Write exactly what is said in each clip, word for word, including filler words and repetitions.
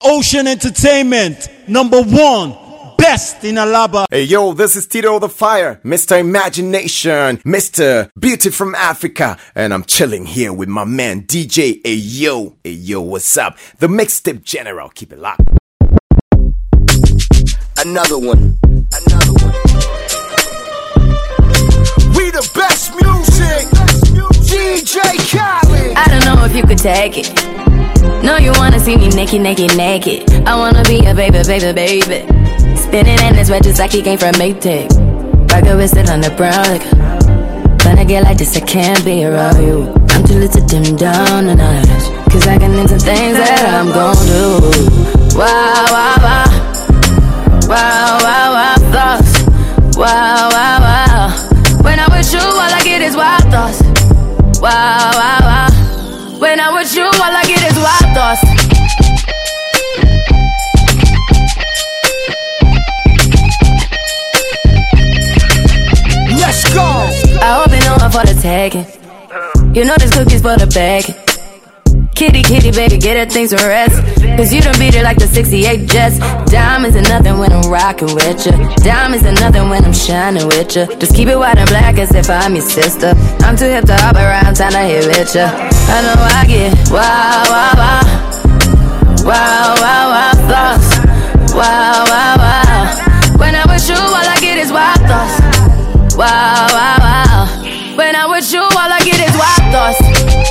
Ocean Entertainment, number one, best in Alaba. Hey yo, this is Tito the Fire, Mister Imagination, Mister Beauty from Africa, and I'm chilling here with my man D J. Hey yo, hey yo, what's up? The Mixtape General, keep it locked. Another one, another one. We the best music, D J Khaled. I don't know if you could take it. No, you wanna see me naked, naked, naked. I wanna be a baby, baby, baby. Spinning in this red just like he came from Maytag. Rocket with it on the brown liquor. When I get like this, I can't be around you. I'm too little to dim down the night, cause I can into things that I'm gon' do. Wow, wow, wow. Wow, wow, wow, thoughts. Wow, wow, wow. When I'm with you, all I get is wild thoughts. Wow, wow, wow. When I'm with you, all I get is wild thoughts. Let's go. I hope you know I'm for the tagging. You know this cookie's for the bag. Kitty, kitty, baby, get her things to rest. Cause you done beat it like the sixty-eight Jets. Diamonds are nothing when I'm rocking with ya. Diamonds are nothing when I'm shining with ya. Just keep it white and black as if I'm your sister. I'm too hip to hop around, time to hit with ya. I know I get wow, wow, wow. Wow, wow, wow, thoughts. Wow, wow, wow. When I'm with you, all I get is wild thoughts. Wow, wow, wow. When I'm with you, all I get is wild thoughts.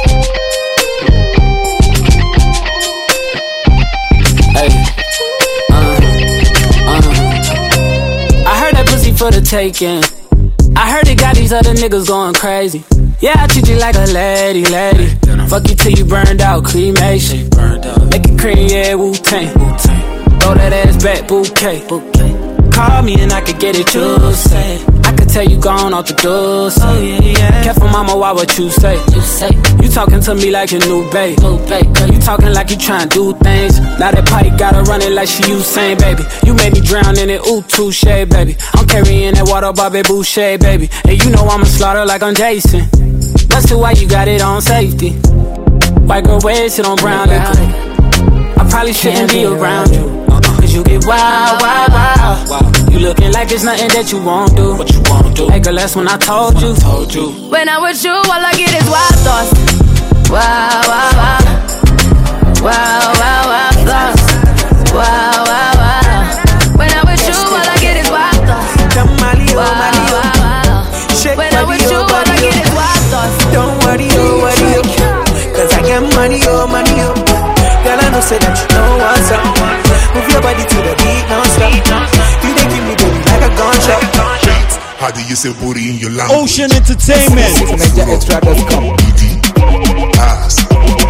Hey, uh, uh. I heard that pussy for the taking. I heard it got these other niggas going crazy. Yeah, I treat you like a lady, lady. Fuck you till you burned out, cremation. Make it cream, yeah, Wu-Tang. Throw that ass back, bouquet. Call me and I could get it, you say. I could tell you gone off the door, so oh, yeah, yeah. Careful mama, why what you say? You say you talking to me like a new babe. New babe, girl, you talking like you trying to do things. Now that pipe gotta run it like she Usain, baby. You made me drown in it, ooh, touche, baby. I'm carrying that water, Bobby Boucher, baby. And you know I'ma slaughter like I'm Jason. That's the why you got it on safety. White girl wear shit on brown liquor. I probably shouldn't be around you. Cause you get wild, wild, wild. You looking like there's nothing that you won't do. What you won't do? Hey girl, that's when I told you. Told you. When I'm with you, all I get is wild thoughts. Wow, wow, wow. Wow, wow, wow, thoughts. Wow, wow, wow. When I'm with you, all I get is wild thoughts. Wow, wow, wow. When I'm with you, all I get is wild thoughts. Don't worry, oh, worry, oh. Cause I got money, oh, money, oh. Girl, I know say that you know what's up. Move your body to the beat, non-stop. You they give me baby like a gunshot. How do you say booty in your language? Ocean Entertainment. Extra dot com. Ass.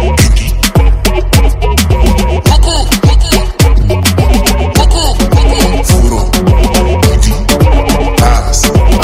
Furo. Ass.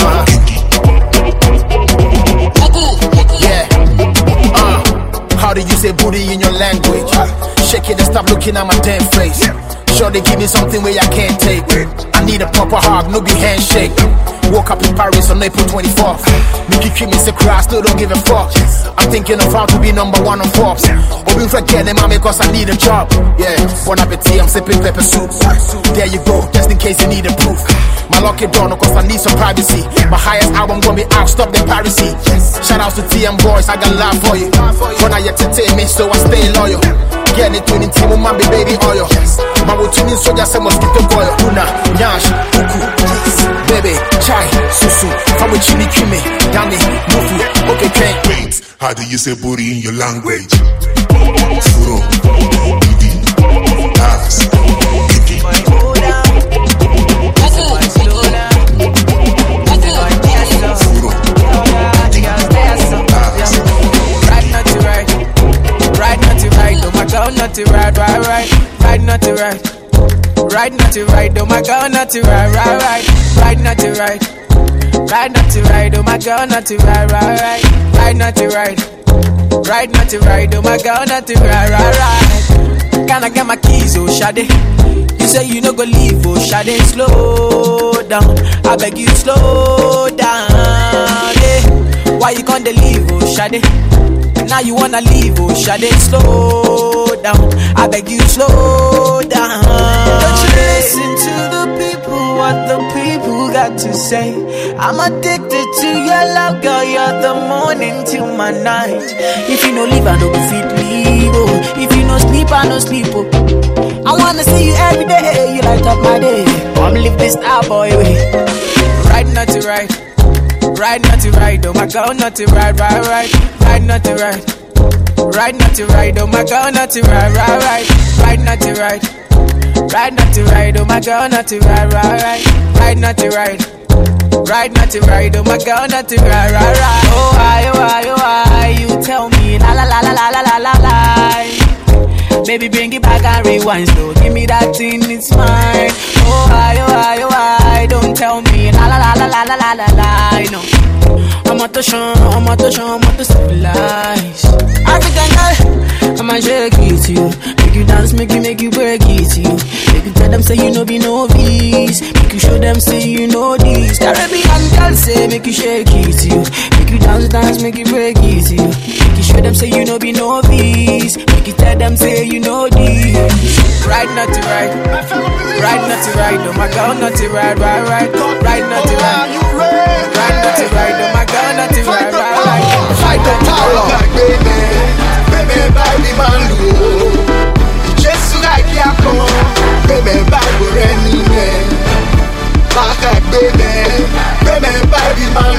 Yeah. Uh, how do you say booty in your language? Shake it and stop looking at my damn face. Sure they give me something where I can't take. I need a proper hug, no be handshake. Woke up in Paris on April twenty-fourth. Mickey Kim is a crash, still don't give a fuck. I'm thinking of how to be number one on Forbes. Hoping for getting mommy cause I need a job. Yeah, bon appetit, I'm sipping pepper soup. There you go, just in case you need a proof. My lucky door, no cause I need some privacy. My highest album gonna be out, stop the piracy. Shout out to T M Boys, I got love for you. But now you entertain me, so I stay loyal. Get it to the team, my baby oil. My routine is so just a mosquito coil. Una, Nyash, Kuku, baby, chai, susu, Famu chili kimi, Dani, Mufu, okay, okay. Wait, how do you say booty in your language? Furo. Ass. Not to right, right, right, right, not to right, right, not to right, oh my God, not to right, right, right, right, not to right, right, not to right, oh my God, not to right, right, right, right, not to right, right, not to right, oh my God, not to right, right, right. Can I get my keys, oh Shade? You say you no go leave, oh Shade, slow down, I beg you slow down, yeah. Why you can't leave, oh Shade? Now you wanna leave, oh Shade, slow down. I beg you, slow down. lot to say. I'm addicted to your love, girl. You're the morning till my night. If you no leave, I no go fit leave. Oh. If you no sleep, I no sleep. Oh. I wanna see you every day. You light up my day. Come live this star boy way. Right, not to right. Right, not to right. Oh my girl, not to right, right, right. Right, not to right. Right, not to right. Oh my girl, not to right, right, right. Right, not to right. Right, not to right. Oh my girl, not to right, right, right. Right, not to right. Right, not to right. Oh my girl, not to right, right, right. Oh why, oh why, oh why? You tell me la la la la la la la la la. Baby, bring it back and rewind slow. Give me that thing, it's mine. Oh why, oh why, oh why? Don't tell me la la la la la la la la la. No, I'm out to show, I'm out to show, I'm out to civilize. African girl, I'ma shake it to you. Make you dance, make you, make you break it to you. Make you tell them say you know be novice. Make you show them say you know this. Caribbean girl say make you shake it to you. Make you dance, dance, make you break it to you. Make you show them say you know be novice. Make you tell them say you know this. Right, not to right. Right, not to right. Oh my girl, not to right, right, right. Right, not to right. Right, not to right. Oh my girl, not to right, right, right. Fight the power. Baby, baby, baby, man, Jesus, I can't come. Baby, baby, rainy man. Back baby, baby, baby, man,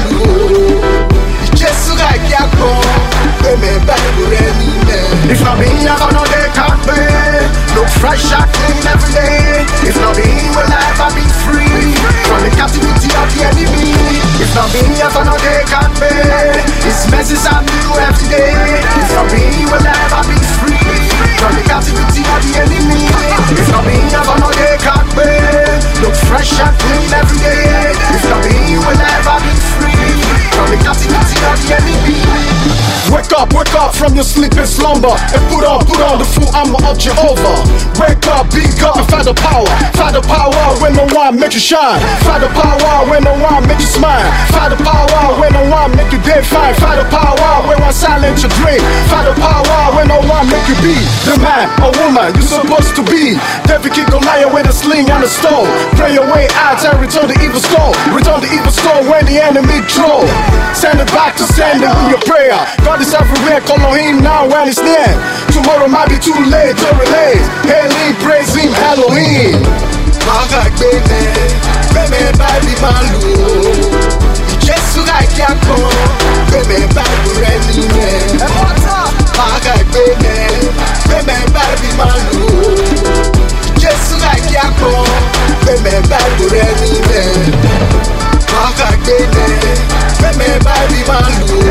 Jesus, I can't come. Baby, baby, rainy man. If not me, I'm gonna make up. Look fresh and clean every day. If not me, will I ever be free from the captivity of the enemy? If not me, I'm gonna take up. His message I new every day. If not me, will I ever be free from the captivity of the enemy? If not me, I'm gonna take up. Look fresh and clean every day. If not me, will I ever be free from the captivity of the enemy? Wake up, wake up from your sleeping slumber and put on, put on the full armor of Jehovah. Wake up, be God and find the power. Find the power when no one make you shine. Find the power when no one make you smile. Find the power when no one make you day fine. Find the power when one silence your dream. Find the power when no one make you be the man or woman you're supposed to be. David kick Goliath with a sling and a stone. Pray your way out and return the evil stone. Return the evil stone when the enemy throw. Send it back to send it with your prayer. God is everywhere, call on him now when it's near. Tomorrow might be too late to relate. Hail him, praise him, Elohim. Back baby, baby, baby, man, Jesus, I can't come. Baby, baby, rainy man. Back baby, baby, baby, man, Jesus, I can't come. Baby, baby, rainy man. Back baby, baby, baby, man,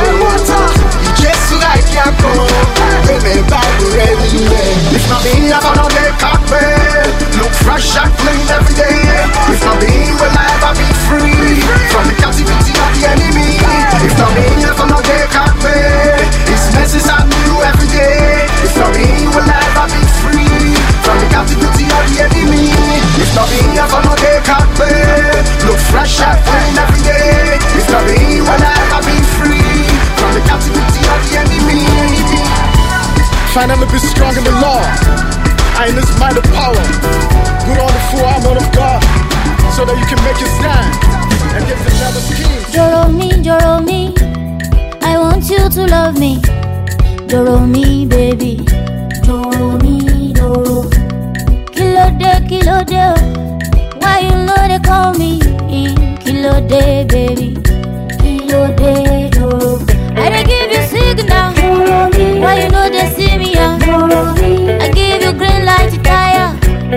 Jesus, I can't come. Baby, baby, rainy man. If not me, I'm gonna make up. Look fresh and clean every day. If not me, will I ever be free from the captivity of the enemy? If not me, I'm gonna make up. His message I new every day. If not me, will I ever be free from the captivity of the enemy? If not me, I'm gonna make up. Look fresh and clean every day. If not me, will I ever be free from the captivity of the enemy? Finally be strong in the Lord. I in this mind of power. Put on the full armor of God so that you can make it stand and give the devil's keys. Joro me, Joro me, I want you to love me. Joro me, baby. Joro me, Joro. Kilo de, kilo de. Why you know they call me Kilo de, baby. Kilo de, Joro. I dey give you signal. Why you know they see me? Yeah? I give you green light to tire.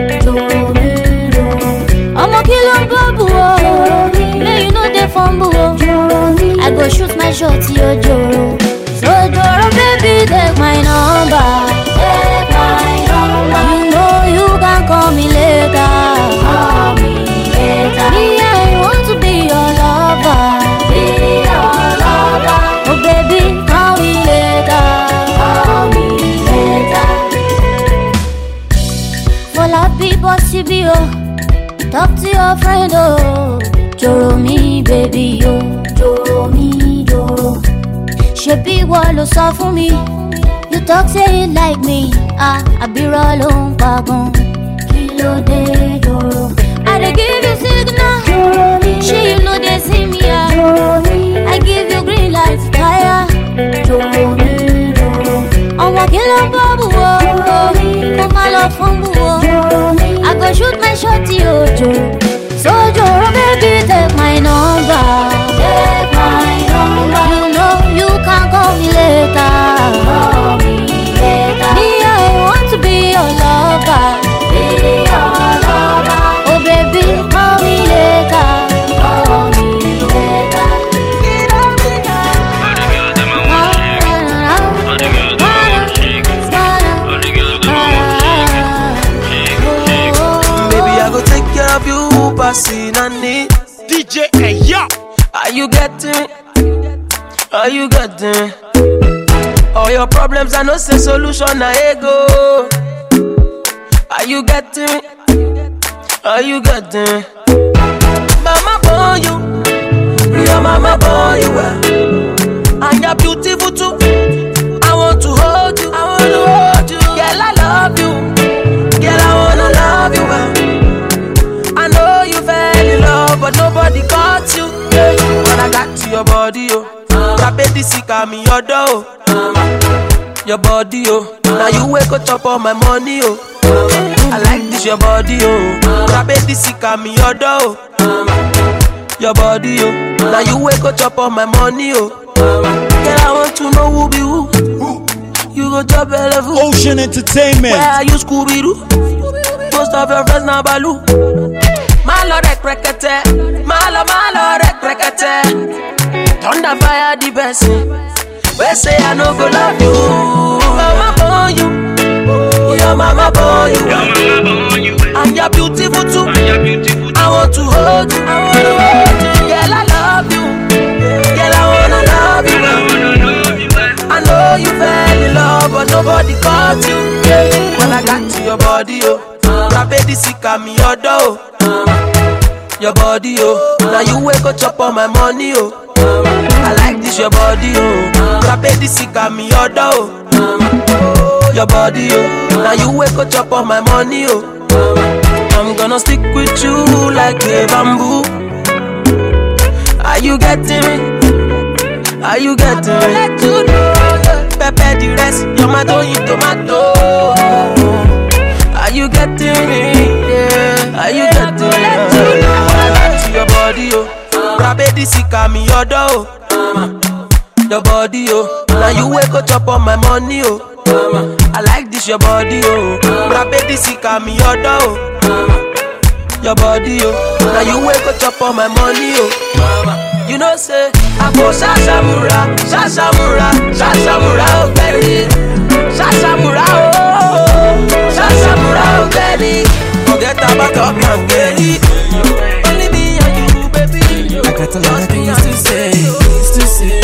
I'm a killer babu. May you know they fumble. I go shoot my shot to your Joro. So Joro, baby, take my number. Take my number. You know you can call me later. Call me later. Me, I want to be your lover. Be your lover. Oh baby, call me later. Call me later. For la people, she be oh. Talk to your friend, oh. Joro me, baby, oh. Joro me, Joro. She be what lo so for me. You talk say it like me. Ah, I be rollin' wagon. Kilo de Joro. I dey give you signal. Joro me. She my shorty Ojo. So Joro baby, take my number. Take my number. You know you can call me later. Call me later. Me, I want to be your lover. Be your lover. Oh baby, call me later. Call me later. You passing on it. D J Ayo. Are you getting? Are you getting? All your problems are no say solution na ego. Are you getting? Are you getting? Mama born you, your mama born you well, and you're beautiful too. I want to hold you, I want to hold you. Girl, I love you. Girl, I wanna love you well. But nobody caught you. Yeah. When I got to your body, oh, that baby sick of me, your door. Your body, oh, now you wake up chop all my money, oh. I like this your body, oh, that baby sick of me, your door. Your body, oh, now you wake up chop all my money, oh. Girl, I want to know who be who. You go job level. Ocean Entertainment. Where are you, Scooby Doo? Most of your friends now Baloo. Malo rek rekete, malo malo rek rekete. Thunder fire the best. We say I no go love you. Mama born you, your mama born you, and you're beautiful too. I want to hold you, I want to hold you. Girl, I love you. Girl, I wanna love you. I know you fell in love, but nobody caught you. When I got to your body, oh, that baby sick of me, your door. Your body, oh, now you wake up chop all my money, oh. I like this your body, oh, that baby sick of me, your door. Your body, oh, now you wake up chop all my money, oh. I'm gonna stick with you like a bamboo. Are you getting me? Are you getting me? Let you know, pepper the rest, tomato in tomato. Are you getting me? Yeah. Are you getting me? Your body, oh, baby sick of me, your door. Your body, oh, now you wake up chop on my money, oh. I like this your body, oh, baby sick of me, your door. Your body, oh, now you wake up chop on my money, oh. You know say I go Shashamura, Shashamura, Shashamura, oh baby, Shashamura, oh, Shashamura, oh baby. Forget about up and get it. I got a lot of things to say, things to say.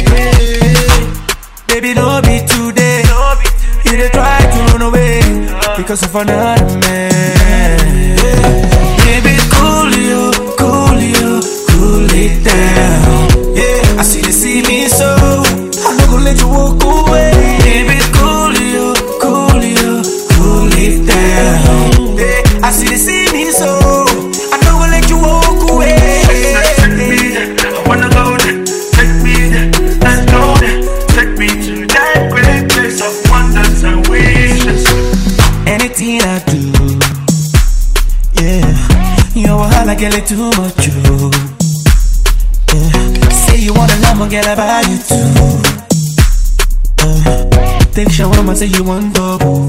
Baby, no be today. You dey try to run away because of another man. Baby, cool you, cool you, cool it down. Yeah, I see they see me so I'm not gonna let you walk away. Baby, cool you, cool you, cool it down. Yeah, I see they see me so I'm not gonna let you walk away. Anything I do, yeah, you wahala get it too much, you. Yeah. Say you want a llama, girl, I buy you too. Uh, take shawarma, say you want double.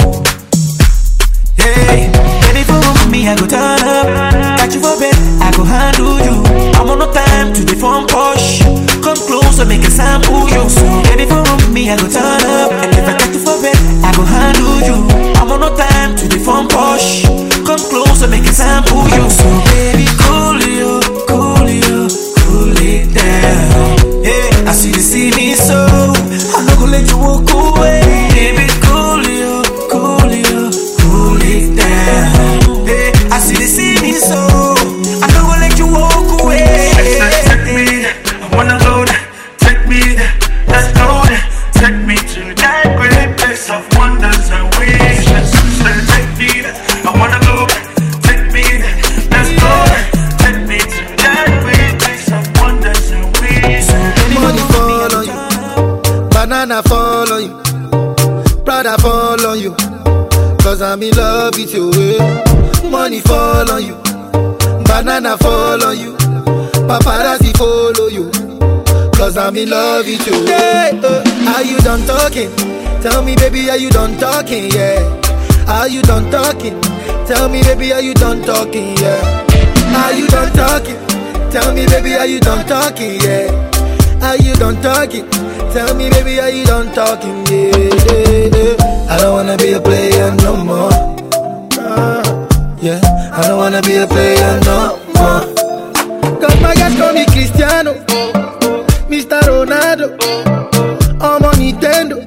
Hey, baby, for me, I go turn up. Got you for bed, I go handle you. I'm on no time to deform push. Come closer, make a sample you. So, baby, for me, I go turn up. And if I got you for bed, I go handle you. I'm on no time to deform push. Come closer, make a sample you. So, baby, cool you, cool you, cool it down. Yeah, I see you see me so I'm not gonna let you walk away. Baby, cool you, cool you, cool it down. Yeah, I see you see me so I'm not gonna let you walk away. Take me there, I wanna go there. Take me there, let's go there. Take me to that great place of wonders and wishes. Take me there, I wanna go there. Take me there, let's go there. Take me to that great place of wonders and wishes. Money fall on you, banana fall on you, Prada fall on you, cause I'm in love with you. Money fall fall on you. Banana fall on you. Paparazzi follow you. Cause I'm in love with you. Yeah, uh, are you done talking? Tell me, baby, are you done talking? Yeah. Are you done talking? Tell me, baby, are you done talking? Yeah. Are you done talking? Tell me, baby, are you done talking? Yeah. Are you done talking? Tell me, baby, are you done talking? Yeah, yeah, yeah. I don't wanna be a player no more. Uh, yeah, I don't wanna be a player no more. Cause my guys call me Cristiano, Mister Ronaldo, I'm on Nintendo.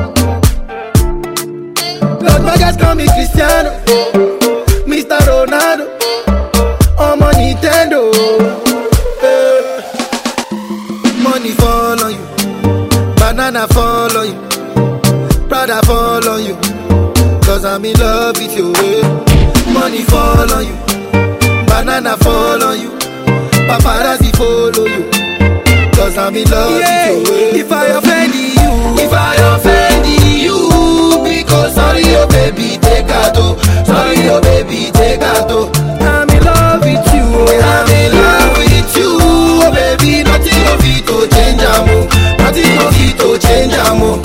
Cause my guys call me Cristiano, Mister Ronaldo, I'm on Nintendo. uh, Money fall on you, banana fall on you, Prada fall on you. Cause I'm in love with you. eh. Money fall on you, banana fall on you, paparazzi follow you. Cause I'm in love yeah. with you. eh. If I offend you, if I offend you, because sorry oh baby, take out. Sorry oh baby, take out. I'm in love with you. I'm in love with you, oh baby. Nothing of it to change amo. Nothing of it to change amo.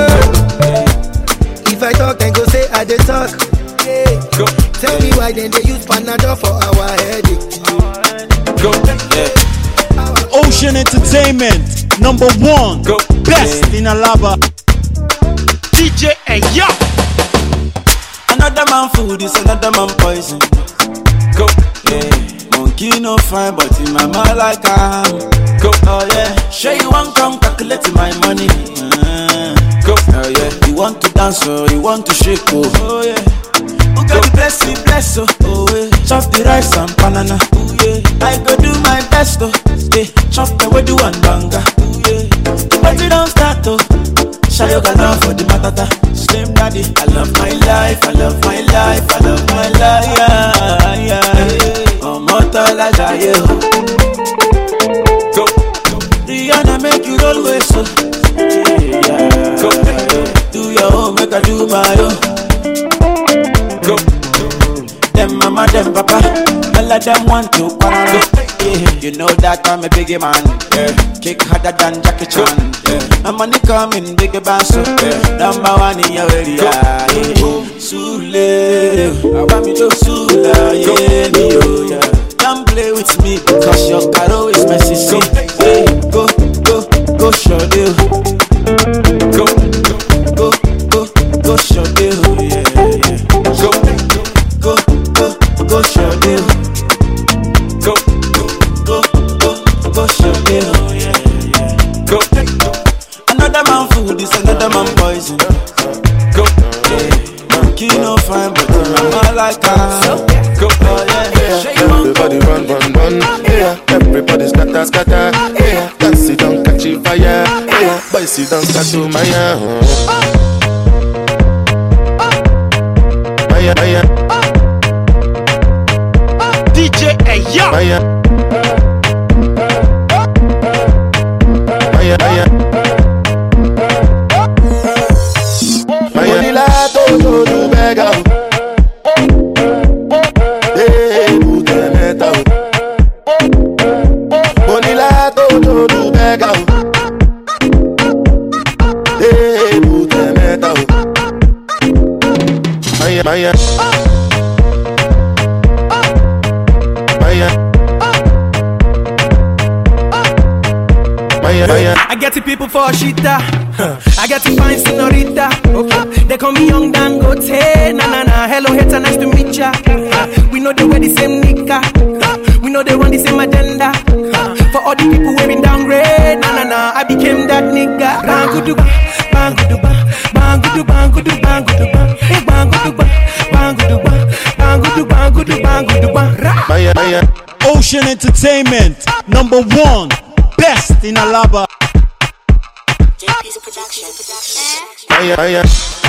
If I talk, then go say I dey talk. Yeah. Go. Tell me why then they use Panadol for our headache. Go. Yeah. Ocean Entertainment, number one, Go. best yeah. in Alaba. D J Ayo. Another man food is another man poison. Go. Yeah. Monkey no fine, but in my mind like I'm. Go. Oh yeah. Sure you want come calculate my money. Uh, go. Oh yeah. You want to dance or you want to shake oh. Oh yeah. Who got the bless me bless oh. Oh yeah. Chop the rice and banana. Oh yeah. I go do my best oh. Yeah. Chop the way do one banga. Oh yeah. The party don't start oh. Shayoga love for the matata. Slim daddy. I love my life. I love my life. I love my life. Yeah yeah. Oh mortal like I Go. Rihanna make you roll with so. Yeah yeah. Go. Do your own, make I do my own. Go. Them mama, them papa, all of them want to quarrel. Yeah, you know that I'm a biggie man. Yeah. Kick harder than Jackie Chan. Yeah. My money coming, biggie bass. Yeah. Number one in your area. Yeah. Sule, I want me to Sula. Yeah, me, yeah. Don't play with me because your caro is messy. So, yeah. Go, go, go, show deal. Go, go, go, go, show deal. Yeah, yeah. Go, go, go, go, show deal. Go, go, go, go, show deal. Yeah, yeah. Go. Another man food is another man poison. Go. Yeah. Monkey no fine, but I'm like a. Go. Oh yeah, yeah. Everybody run, run, run. Yeah. Everybody scatter, scatter. Yeah. Dance it down, catch it fire. Yeah. Boys sit down, start to Maya. Maya, Maya. D J Ayo. Maya. Maya, Maya. Maya. Maya. To do beggar. Hey, do the metal. Bonilla to do beggar. Hey, do the metal. Maya, Maya. Maya. Maya, Maya. I get the people for shita. I got to find senorita. Okay. They call me Young Dangote. Na na na. Hello, hater, nice to meet ya. We know they wear the same nika. We know they run the same agenda. For all the people wearing downgrade. Na na na. I became that nigga. Bangudu ba, bangudu ba, bangudu bangudu bangudu ba, bangudu ba, bangudu ba, bangudu bangudu bangudu ba. Maya, Maya. Ocean Entertainment, number one, best in Alaba. Maya, Maya.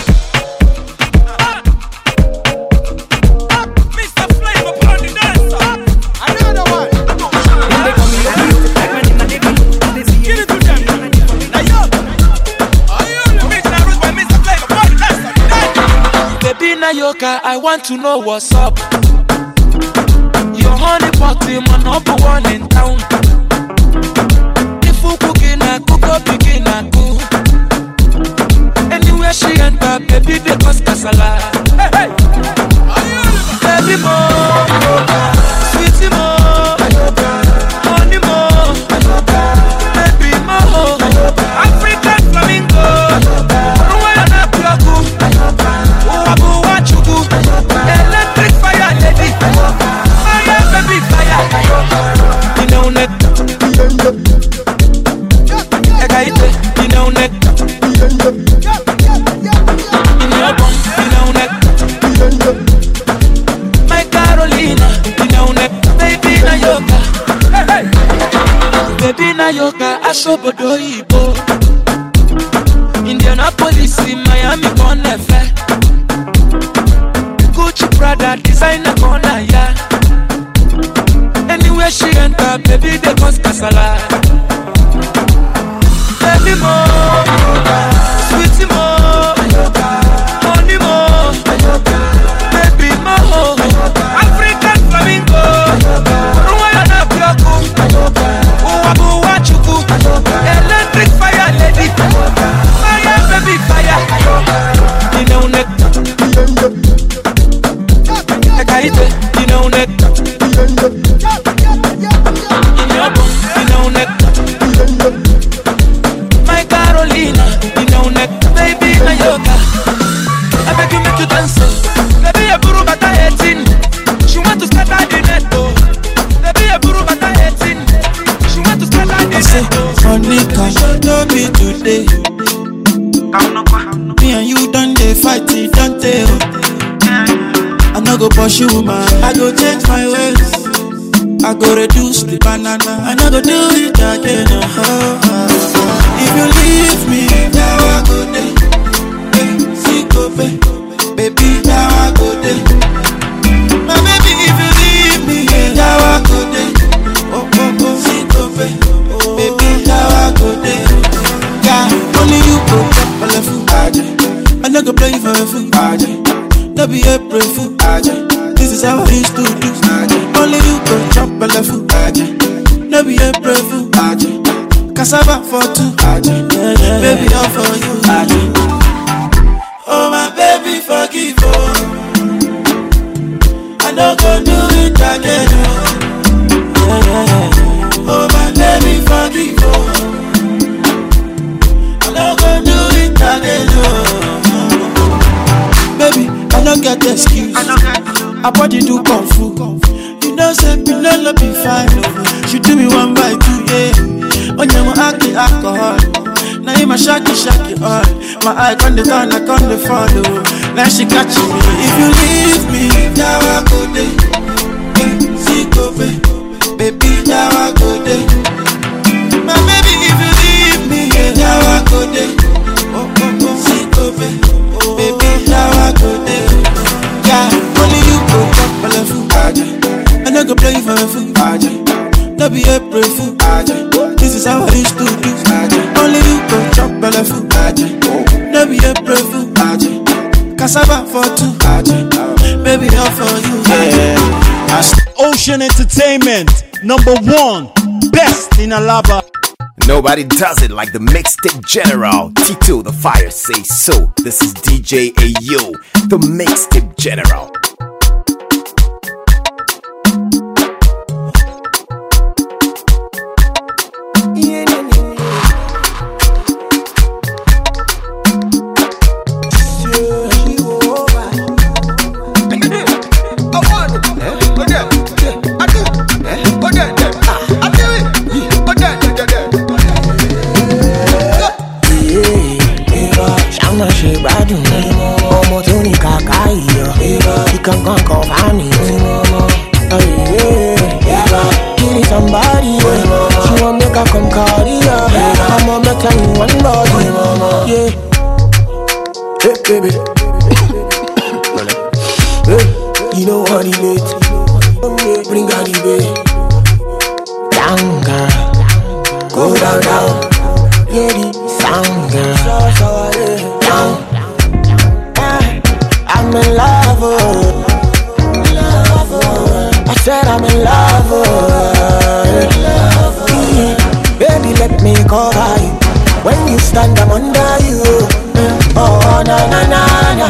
Mister Flavor upon the dancer. Another one. Give it to them. Now yo, are you the mix now with Mister Flavor upon the dancer? Baby Nayoka, I want to know what's up. Your honey pot in my number one in town. If you cooking, I cook up, begin, I cook. Anywhere she enter, baby, they cause casala. Hey, hey. Baby, more, sweetie, more, honey, more, baby, more. African flamingo, Rwanda plaku, Wabu wachugu, electric fire lady, fire baby fire. You know neck, Ekaite, you know neck, in your bum, you know neck, my Carolina, you know neck, baby na yoga, hey, hey. Baby na yoga, asobodo ibo. Indianapolis, Miami, Conefe, Gucci, Prada, designer, corner, yeah. Anywhere she enter, baby, they cause casala. Baby, more, sweetie, more, honey, more, baby, more. African flamingo, Rwanda plaku, Wabu wachugu, electric fire lady. Baby fire, you know neck. Ekaite, you know neck. In your bum, you know neck. My Carolina, you know neck. Baby na yoga, I beg you make you dance. Baby a buru bata eighteen, she want to scatter the net. Baby a buru bata eighteen, she want to scatter the net. Honey, come don't be today. Me and you done the fight, it don't tell. I no go pursue man, I go change my ways. I go reduce the banana, I no go do it again. Uh-huh. If you leave me, now I go there. See go baby, now I go there. My baby, if you leave me, now I go there. Oh oh oh, see go baby, now I go there. Yeah, only you go up a level. I no go play for a fool. No be April fool. This is how I used to do. Only you go chop a level. No be April fool. Cassava for two. Baby, all for you. Oh my baby, forgive oh. I no go do it again. Oh my baby, forgive oh. I no go do it again. Baby, I don't get the excuse. I body do kung fu. You know, say Pinelo be fine. She do me one by two, yeah. On your aki alcohol. Now you my shaky shaky all. My eye on the turn, I on the follow. Now she catching me. If you leave me, now I go there. See go baby, now I go there. My baby, if you leave me, now I go there. Oh oh oh, see go baby, now I go there. Yeah, only you go up a level. I no go play for a fool. No be April fool. This is how I used to do. Only you go chop a level. No be April fool. Cassava for two. Baby, all for you. Ocean Entertainment, number one, best in Alaba. Nobody does it like the mixtape general. Tito the Fire say so. This is D J Ayo, the mixtape general. Can't come find me. Oh yeah, give me somebody. She want make her come cardio. I'ma make her in one body. Yeah, hey baby, hey, you know what he made. Bring her the bay. Down girl, go down down. Yeah, the sound girl. Down, I'm in love. said I'm in love, oh, in love oh. Baby, let me cover you. When you stand, I'm under you. Oh, na na na na.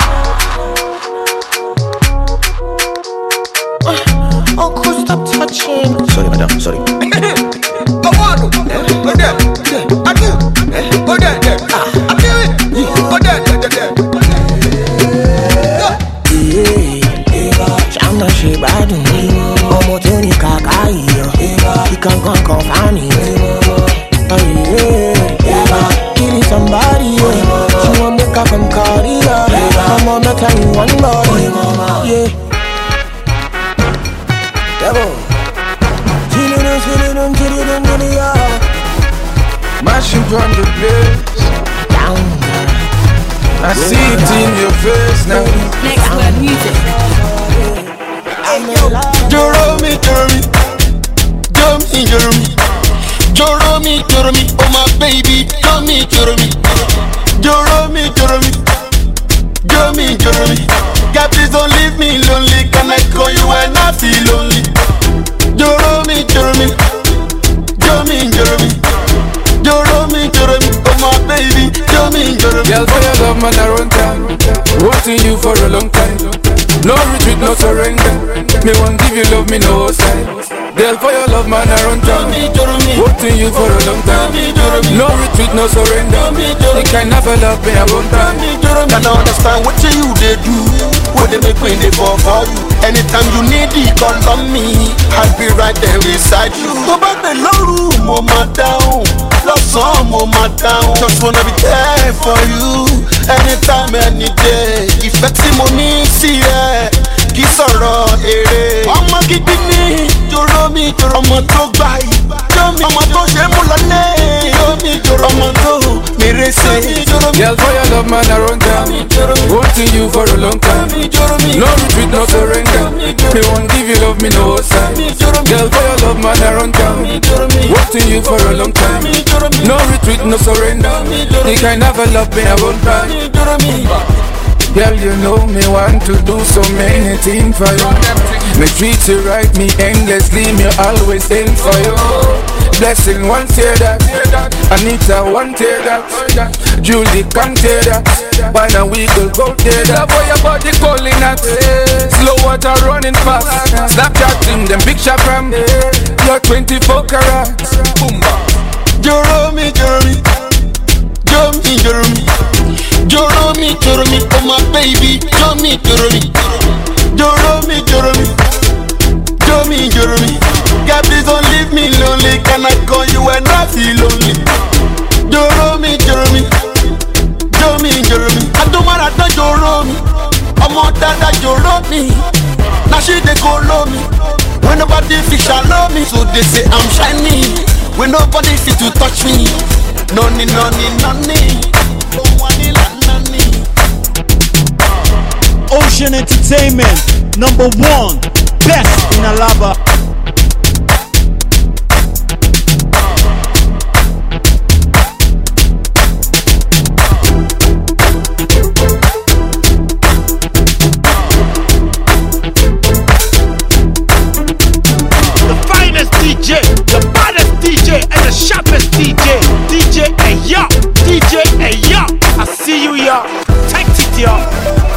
Oh, cool, stop touching. Sorry, madam, sorry. Go on, go there, go there, I do, go there, there, I do it, go there, there, there. Yeah, I'm not sure about me. I'm not only Kakai. You can come, come find me. Oh yeah, killing somebody. She want make her from Korea. I'm gonna tell you one body. Yeah. Devil. Mashing from the place. Down. I see it in your face now. Next word music. Joromi, Joromi, Joromi, Joromi, Joromi, Joromi, oh my baby, Joromi, Joromi, Joromi, Joromi, Joromi, Joromi. God, please don't leave me lonely. Can I call you when I feel lonely? Joromi, Joromi, Joromi, Joromi, Joromi, Joromi, oh my baby, Joromi, Joromi. Girl, for your love, man, I run time. Wanting you for a long time. No retreat, no surrender. Me won't give you love, me no side. Girl, for your love, man, I run time. Wanting you for a long time. No retreat, no surrender. The kind of a love me I want time. Can I understand what you they do? What they make when they fall for you? Anytime you need it, call on me. I'll be right there beside you. Go back the low room, oh my down. Love song, oh my down. Just wanna be there for you. Anytime, any day. If that's the money, see it. Kí sọ̀rọ̀ èrè. Ọmọ gidi ni Joromi, ọmọ tó gbà yìí. Joromi, ọmọ tó ṣe mú lọlé. Joromi, ọmọ tó mèrè ṣe. Girl, for your love, man, I run down. Wanting you for a long time. No retreat, no surrender. Me won't give you love, me no side. Girl, for your love, man, I run down. Wanting you for a long time. No retreat, no surrender. The kind of a love me I want time. Girl, you know me want to do so many things for you. Me treat you right, me endlessly, me always in for you. Blessing one tear that, Anita one tear that, Julie can't tear that. Why now we could go tear that? Boy, your body calling that. Slow water running fast. Snapchatting them big shot from. You're twenty-four carats. Joromi, Joromi, Joromi, Joromi, Joromi, Joromi, oh my baby, Joromi, Joromi, Joromi, Joromi, Joromi, Joromi. God, please don't leave me lonely. Can I call you when I feel lonely? Joromi, Joromi, Joromi, Joromi. I don't wanna do Joromi. I'm on that Joromi. Now she they call me. When nobody fish love me, so they say I'm shiny. When nobody fit to touch me. Noni, noni, noni. Ocean Entertainment, number one, best in Alaba. The finest D J, the baddest D J, and the sharpest D J. D J Ayo, D J Ayo. I see you, y'all. Take it, y'all.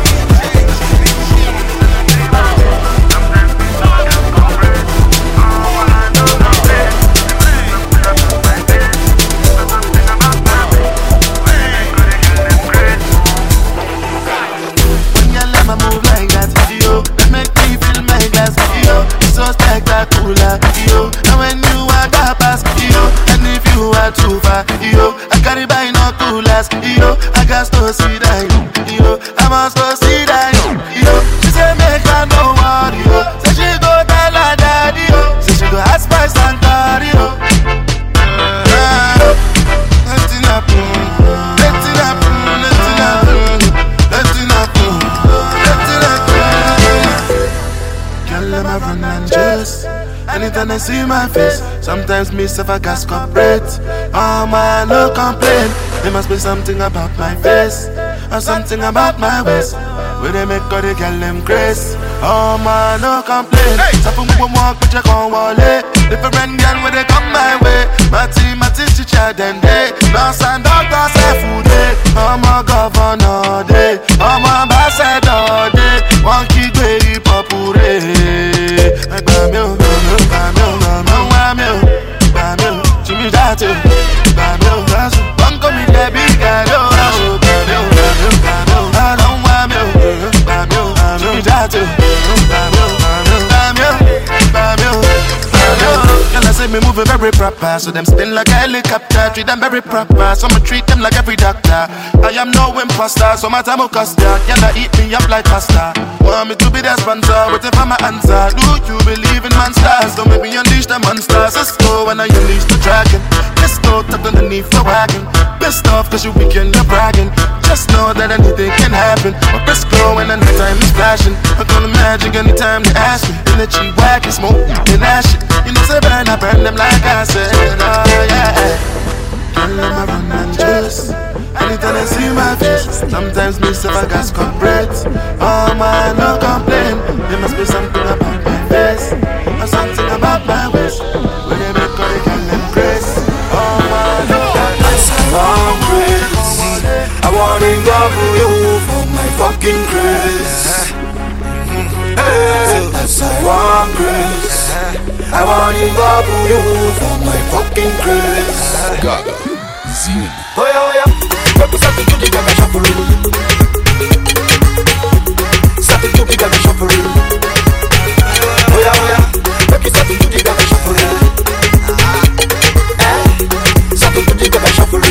Spectacular, yo. And when you are that pass, yo. And if you are too far, yo. I carry binoculars, yo. I got to see that, yo. I must go see that, yo. She say make her no worry, yo. Say she go tell her daddy, yo. Say she go ask my son, daddy, yo. Letting happen, letting happen, letting happen, letting happen, letting happen. Girl, I'm a run and just. Anytime I see my face, sometimes me self I gas corporate. Oh man, no complaint. There must be something about my face, or something about my waist. where they make all the girl them grace. Oh man, no complain. So for me, walk with your con wallet. Different girl where they come my way. My team, my team, teacher, then they. Nurse and doctor say food day. I'm a governor day. I'm a ambassador day. One kid baby popure. Bamio, bamio, bamio, bamio, bamio. Jimmy Dato, bamio, bamio. One come in there, big guy, oh, bamio, bamio, bamio. I don't want me, bamio, Jimmy Dato, bamio, bamio, bamio, bamio. Girl, I say me moving very proper, so them spin like a helicopter. Treat them very proper, so I'ma treat them like every doctor. I am no imposter, so my time will cost ya. Girl, I eat me up like pasta. Want me to be their sponsor, waiting for my answer. Do you believe in monsters? Don't make me unleash the monsters. Let's go when I unleash the dragon. Let's go tucked underneath the wagon. Pissed off cause you weekend you're bragging. Just know that anything can happen. My press glow when the nighttime is flashing. I'm gonna magic anytime they ask me. In the cheap wagon, smoke and that shit. You know say burn, I burn them like I said. Oh yeah. Can't let my run and juice. Anytime I see my face, sometimes me self I got corporate. Oh man, no complain. There must be something about my face, or something about my waist. When they make all the girl them grace. Oh man, no complain. I want to double you for my fucking grace. Hey, that's I want grace. I want to double you for my fucking grace. Gaga, Zine. Oh yeah, oh yeah. Start to do the gaga shuffle. Start to do the gaga shuffle. Oh yeah, oh yeah. Make it start to do the gaga shuffle. Eh? Start to do the gaga shuffle.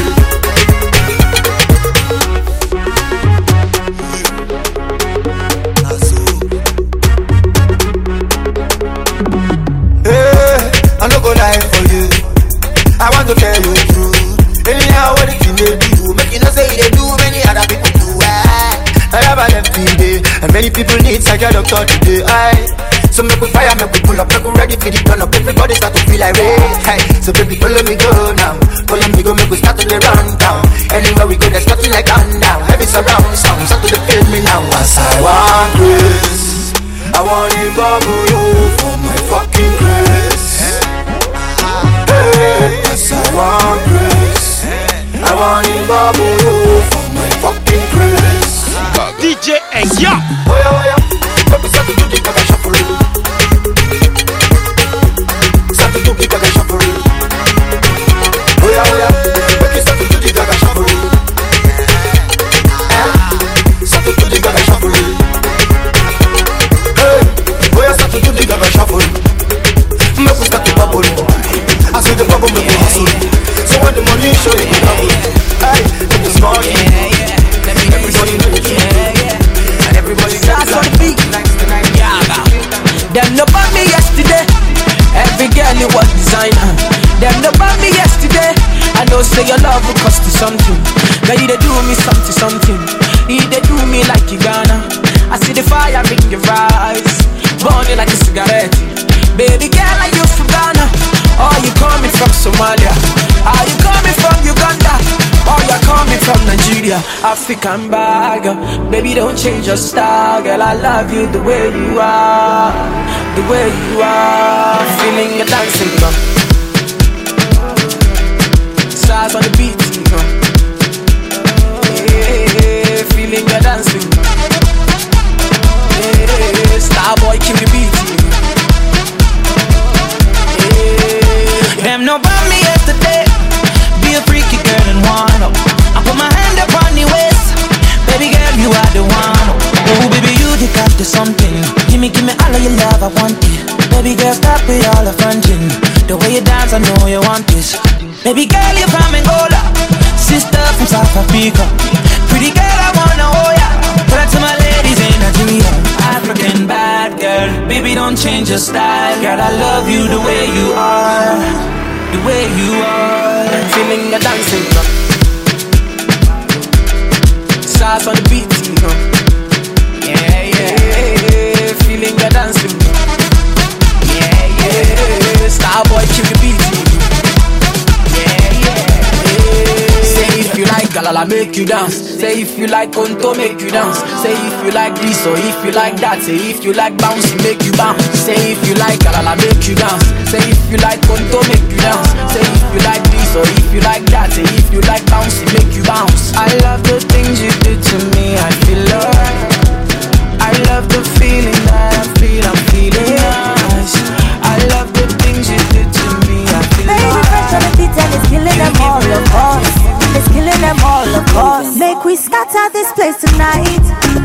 Hey, I no go lie for you. I want to tell you the truth. Anyhow, what it may do, make you know say they do many other people do. I have a left day, and many people need psychiatric doctor today. I so make we fire, make we pull up, make we ready for the turn up. Everybody start to feel like rain. Hey, so baby, follow me go now, follow me go, make we start to the run down. Anywhere we go, there's nothing like on down. Heavy surround sound, start to the feel me now. As I want grace, I want to bubble you for my fucking grace. Hey, as I want grace, I want to bubble you for my fucking grace. D J and ya. Oh yeah, oh yeah. Let me start to do the gaga shuffle. Start to do the gaga shuffle. Oh yeah, oh yeah. Let me start to do the gaga shuffle. Start to do the gaga shuffle. Hey, oh yeah, start to do the gaga shuffle. Make we start to bubble. I say the bubble make me hustle. So when the money show you the double. Hey, take the small yeah, yeah. Everybody know the truth. And everybody starts on the beat. Them no bought me yesterday. Every girl you was designer. Them no bought me yesterday. I know say your love will cost you something. Girl you they do me something something. You they do me like you gonna. I see the fire in your eyes, burning like a cigarette. Baby girl I you from Ghana. Or you coming from Somalia? Are you coming from Uganda? Or you coming from Nigeria? African bag, baby don't change your style. Girl I love you the way you are, the way you are. Feeling you dancing, girl. Stars on the beat, girl. Yeah, feeling you dancing. Yeah, star boy kill the beat. Them no bought me yesterday. Be a freaky girl and wind up. I put my hand up on the waist. Baby girl, you are the one. Oh baby, you the got to something. Give me, give me all of your love, I want it. Baby girl, stop with all the fronting. The way you dance, I know you want this. Baby girl, you're from Angola. Sister from South Africa. Pretty girl, I wanna hold ya. Put it to my ladies in Nigeria. African bad girl, baby don't change your style. Girl, I love you the way you are, the way you are. Feeling the dancing, no? Stars on the beat, no? Yeah, yeah, feeling the dancing. Yeah, yeah, star boy kill the beat. Yeah, yeah, yeah. Say if you like, girl, alala make you dance. Say if you like conto, make you dance. Say if you like this or if you like that. Say if you like bounce, make you bounce. Say if you like alala make you dance. Say if you like conto, make you dance. Say if you like this or if you like that. Say if you like bounce, make you bounce. I love the things you do to me, I feel alright. I love the feeling that I feel, I'm feeling nice. I love the things you do to me, I feel alright. Baby, fresh on the beat and it's killing them all, of course. It's killing them all, of course. Make we scatter this place tonight.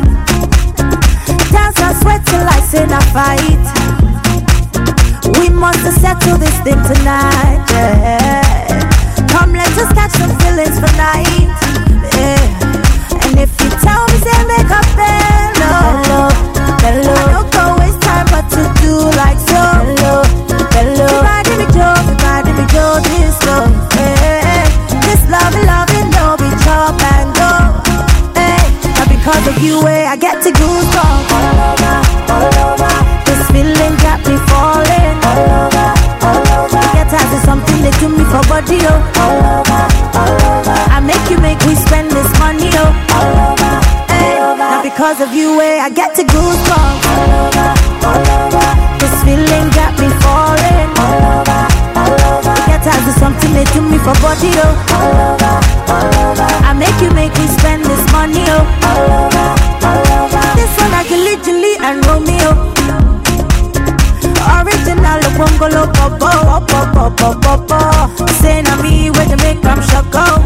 Dance and sweat till I say a fight. We must settle this thing tonight, yeah. Come, let us catch some feelings for night, yeah. And if you tell me, say make up hello, hello, hello. I don't go waste time but to do like so. Hello, hello. Everybody me Joe, everybody me Joe, this love, hey. This love, love, it no be chop and go, hey. And because of you, hey, I get to goosebumps all over, all over. This feeling got me falling all over, all over. Get as is something they do me for body, oh. All over, all over. I make you make we spend this money, oh. All over, hey. Now because of you, hey, I get to goosebumps all over, all over. This feeling got me falling all over, all over. Get as is something they do me for body, oh. All over, all over. I make you make me spend this money, oh. All over, all over. This one I can literally and Romeo. Original Bongolo Popo, Popo, Popo, Popo. Say na me where they make them shoko.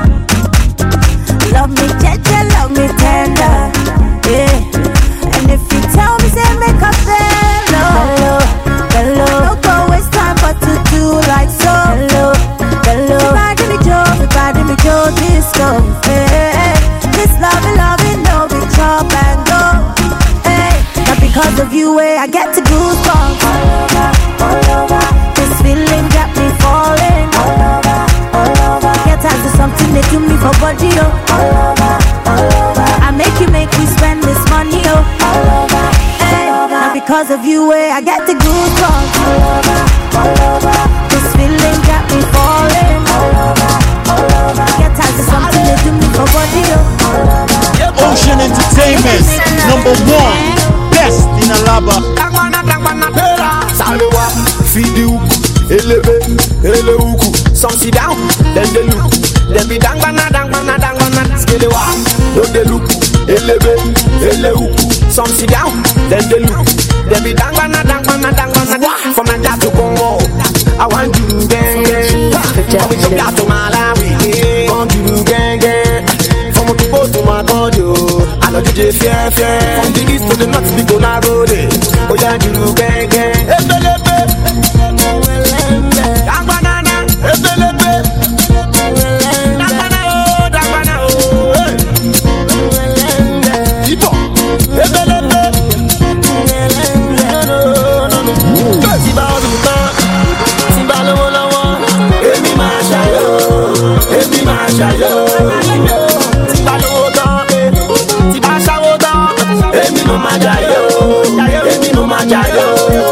Love me jeje, love me tender, yeah. And if you tell me, say make up hello, hello, hello. Don't go waste time but to do like so. Hello, hello. Everybody me Joe, everybody me Joe, this love, hey. This love, love, it no be chop and go, hey. Now because of you, hey, I get to goosebumps all over, all over. This feeling got me falling all over, all over. Get as to something they do me for body, oh. All over, all over. I make you make me spend this money, oh. All over, hey. Now because of you, hey, I get the goosebumps all over, all over. This feeling got me falling all over, all over. Get as to something they do me for body, oh. All over. Ocean Entertainment, number one, best in Alaba. Salewa, feed the hook, eleve, ele hook. Some sit down, then they look. Then be dang bana, dang bana, dang bana. Skelewa, don't they look, eleve, ele hook. Some sit down, then they look. Then be dang bana, dang bana, dang bana. From Nigeria to Congo, I want you gang gang. From Ethiopia to Malawi, I want you gang gang. From Otubo to Magodio, I know you just fear fear. From the east to the north, we go na road. Oh yeah, you gang gang. Ebelebe, dang banana, ebelebe, dang banana oh, dang banana oh. Ibo, ebelebe, Tiba oduta, tiba lowo lowo, emi ma ṣayo, emi ma ṣayo. Tiba lowo tan, tiba ṣawo tan, emi no ma jayo, emi no ma jayo.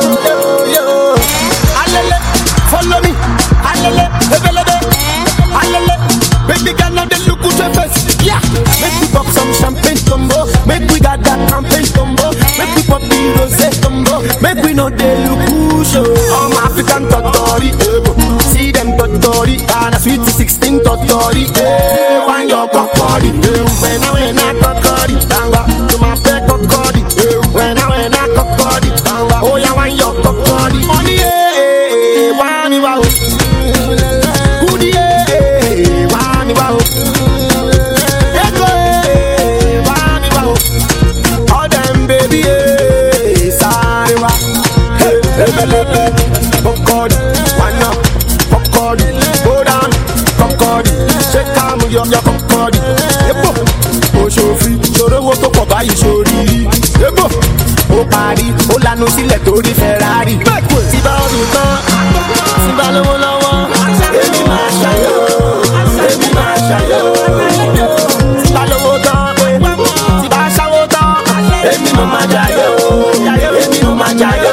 Alele, follow me, alele, ebelebe, alele. Baby girl now they look good your face, yeah. Make we pop some champagne combo, make we got that campaign combo, make we pop the rosé combo, make we know they look good show. All my African totori, eh, see them totori, and a sweet sixteen totori, eh. When your kokori, eh, when I when I kokori, tanga to my pet kokori, eh, when I when I kokori, tanga, oh yeah when your kokori, money, eh, wani wow, goodie, eh, wani wow, ego, eh, wani wow, all them baby, eh, sorry wow, hey, ebelebe, kokori, one up, kokori, go down, kokori, shake am your your kokori, ebo, o ṣòfin, ṣòro wo tó pọ̀ báyìí ṣòrí, ebo, ó parí, ó lanu sílẹ̀ torí Ferrari. Tí bá ọdún tán, tí bá lówó lọ́wọ́, èmi máa ṣàyọ̀, èmi máa ṣàyọ̀. Tí bá lówó tán, tí bá ṣàwó tán, èmi ló máa jayọ̀, èmi ló máa jayọ̀.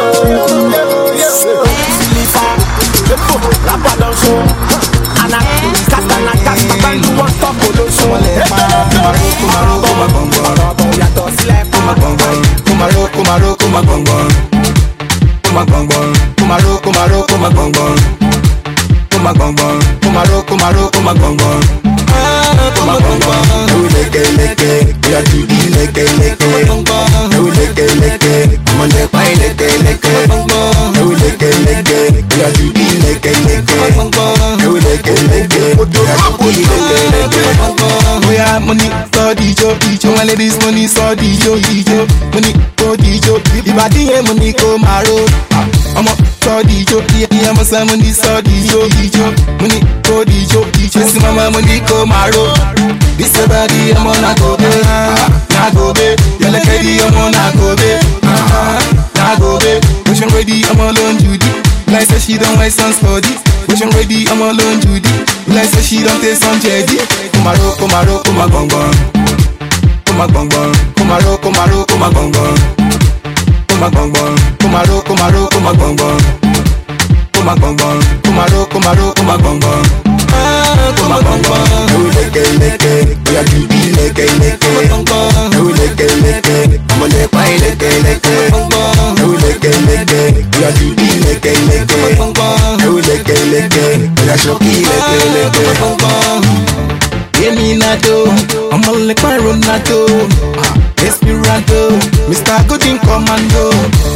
Sílífà, ebo, lápàdán ṣo, àná kàtàkà kàtàkà bá ń lu wọ́n tọ́ kò lóṣù. kuma gongon. Kuma gongon, kuma ro, kuma ro, kuma gongon. Kuma gongon, kuma ro, kuma ro, kuma gongon. Kuma gongon, oh leke leke, ya do the leke leke. Oh leke leke, come on leke leke leke. Oh leke leke, ya do the leke leke. Oh leke leke, ya do the leke leke. Oh yeah, money so dijo, dijo. My ladies money so dijo, dijo. Money go dijo, the body and money go maro. I'm up so dijo, yeah, I'm a son money so dijo, dijo. Money go dijo, dijo. See mama money go maro. This your body, I'm on a go be, na go be. You're like ready, I'm on a go be, na go be. Motion ready, I'm alone Judy. Like say she don't wear some sporty. Motion ready, I'm alone Judy. Like say she don't take some jetty. Kumaro, kumaro, kumagongon. Kumagongon, kumaro, kumaro, kumagongon. Kumagongon, kumaro, kumaro, kumagongon. Kumagongon, kumaro, kumaro, kumagongon. Kumagongon, oh leke leke, ya do the leke leke. Oh leke leke, I'm a leke leke leke. Oh leke leke, ya do the leke leke. Oh leke leke, ya shoki leke leke. Give me Nado, I'm a like my Ronaldo. Esperanto, Mister Gooding Commando.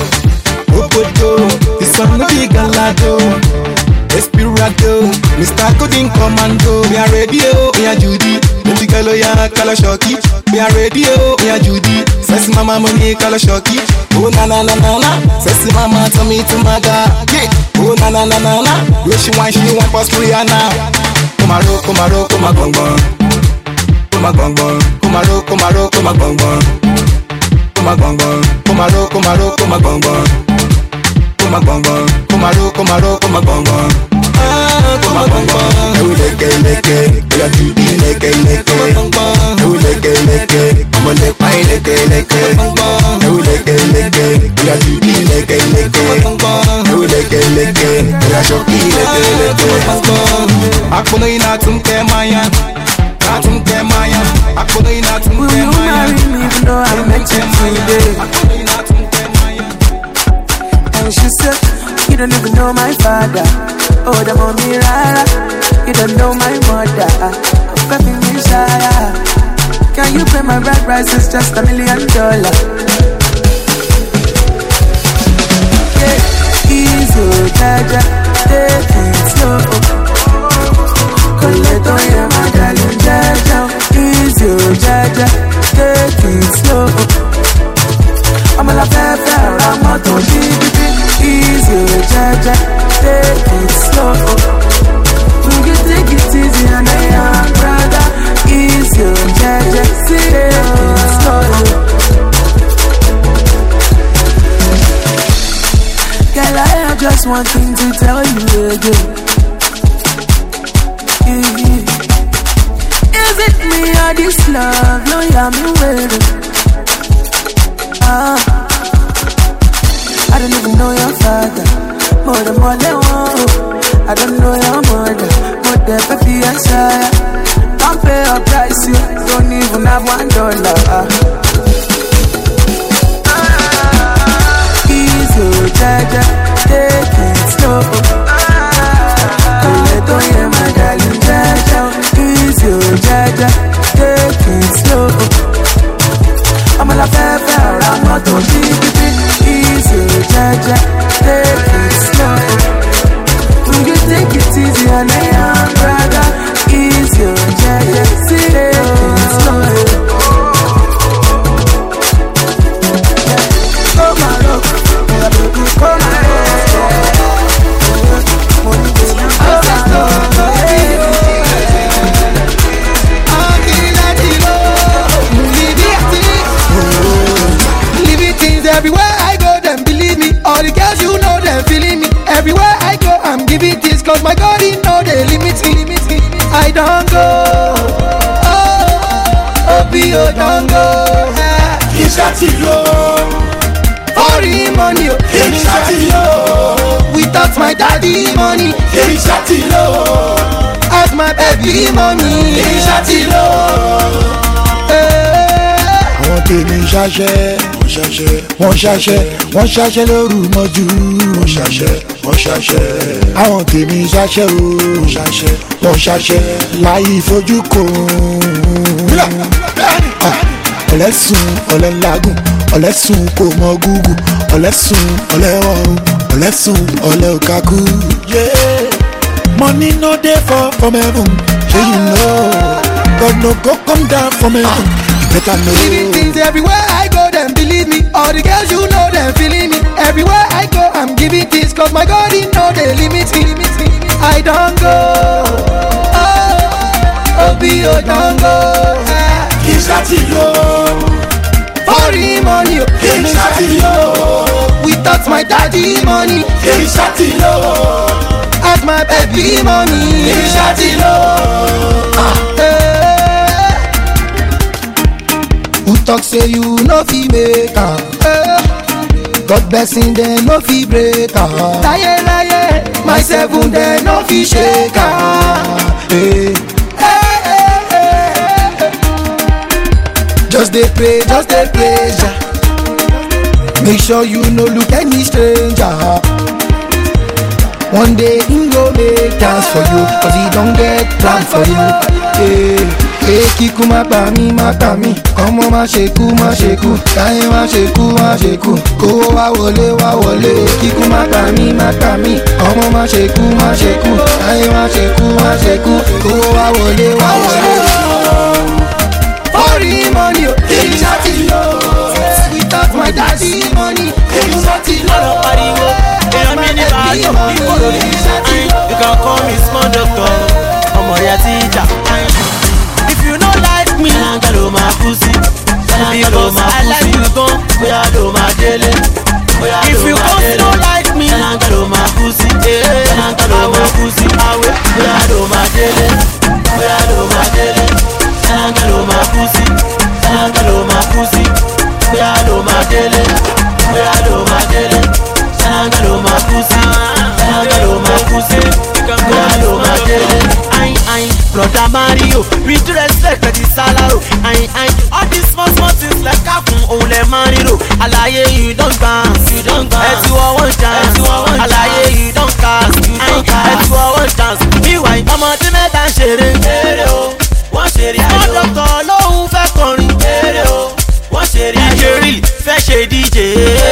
Opoto, this one no big galado. Esperanto, Mister Gooding Commando. We are ready, oh, we are Judy. Let girl, oh yeah, color shocky. We are ready, oh, we are Judy. Says mama money, color shocky. Oh na na na na na. Says mama to me to my God. Yeah. Oh na na na na na. Where she want, she want pass Rihanna. Kumaro, kumaro, kumagongon. Kumagongon, kumaro, kumaro, kumagongon. Kumagongon, kumaro, kumaro, kumagongon. Kumagongon, kumaro, kumaro, kumagongon. Kumagongon, oh leke leke, ya do the leke leke. Oh leke leke, I'm a leke leke leke. Oh leke leke, ya do the leke leke. Oh leke leke, ya shoki leke leke. Akuna ina tumke maya, tumke maya. Akuna ina tumke maya. Will you marry me even though I met you today? Akuna ina tumke maya. And she said, you don't even know my father. Oh, the mommy rara. You don't know my mother. Baby Messiah. Can you pay my bride price? It's just a million dollars. Yeah, easy, jaja, take it slow. Coleto, yeah, my darling, jaja. Easy, jaja, take it slow. I'm a la fefe, I'm a to be easy, jaja, take it slow. Will you take it easy and I am brother? Easy, jaja, take it slow. Girl, I have just one thing to tell you again. Is it me or this love? No, yeah, me waiting. Ah. I don't even know your father. More than more than one. I don't know your mother. More than fifty answer. Don't pay a price, you don't even have one dollar. Easy, jaja, take it slow. Coleto, yeah, my darling, jaja. Easy, jaja, take it slow. I'm a la fefe, I'm not on T V. Easy, jaja, take it slow. Will you take it easy and I am brother? Easy, jaja, take it slow. Come on, look, baby, come on, everywhere I go, them believe me. All the girls you know, them feeling me. Everywhere I go, I'm giving this. Cause my God, he know they limit me. I don't go. Oh, O P O don't go. Ishatilo. For him money. Ishatilo. Without my daddy money. Ishatilo. As my baby mommy. Ishatilo. I want to be wọ́n ṣàṣẹ wọ́n ṣàṣẹ lóru mọ́jú wọ́n ṣàṣẹ wọ́n ṣàṣẹ àwọn tèmi ṣàṣẹ o wọ́n ṣàṣẹ wọ́n ṣàṣẹ láyé fojú kò ọ̀lẹ́sùn ọ̀lẹ́lágùn ọ̀lẹ́sùn kò mọ gúgù ọ̀lẹ́sùn ọ̀lẹ́wọ̀n ọ̀lẹ́sùn ọ̀lẹ́òkàkú. Money no dey fall from heaven, shey you know. God no go come down from heaven, better know. Living things everywhere I go, them believe me. All the girls you know, them feeling me. Everywhere I go, I'm giving this, cause my God, he know they limit me. I don't go, oh, Obio don't go. He's at you. Foreign money, he's at you. Without my daddy money, he's at you. As my baby money, he's at you. Who talk say you no fi make am? God blessing them no fi break am. Laye laye, my seven them no fi shake am. Hey. Hey, hey, hey, hey. Just dey pray, just dey pray, ja. Make sure you no look any stranger. One day he go make dance for you, cause he don't get plan for you. Hey, hey, kiku ma pa mi, ma pa mi. Ọmọ ma sheku, ma sheku. Kaye ma sheku, ma sheku. Ko wa wole, wa wole. Kiku ma pa mi, ma pa mi. Ọmọ ma sheku, ma sheku. Kaye ma sheku, ma sheku. Ko wa wole, wa wole. Foreign money, hey, shawty low. Without my daddy money, hey, shawty low. You can call me small doctor, I'm a teacher. If you don't like me, I got my pussy. Because I like you gone, we are do my daily. If you don't like me, I got my pussy. I got my pussy. We are do my daily. We are do my daily. I got my pussy. I got my pussy. We are do my daily. We are do my daily. I got my pussy. I got my pussy. You can go to my daily. I, I, brother Mario, with respect to the salary. I, I, all these small, small things like I can only Mario. Alaye, you don't dance, you don't dance. You are one chance, you are one chance. Alaye, you don't cast, you don't cast. You are one chance. Meanwhile, I'm on the metal sharing. One sharing. One doctor, no, fẹ́ kọrin. One sharing. D J real, fẹ́ ṣe D J.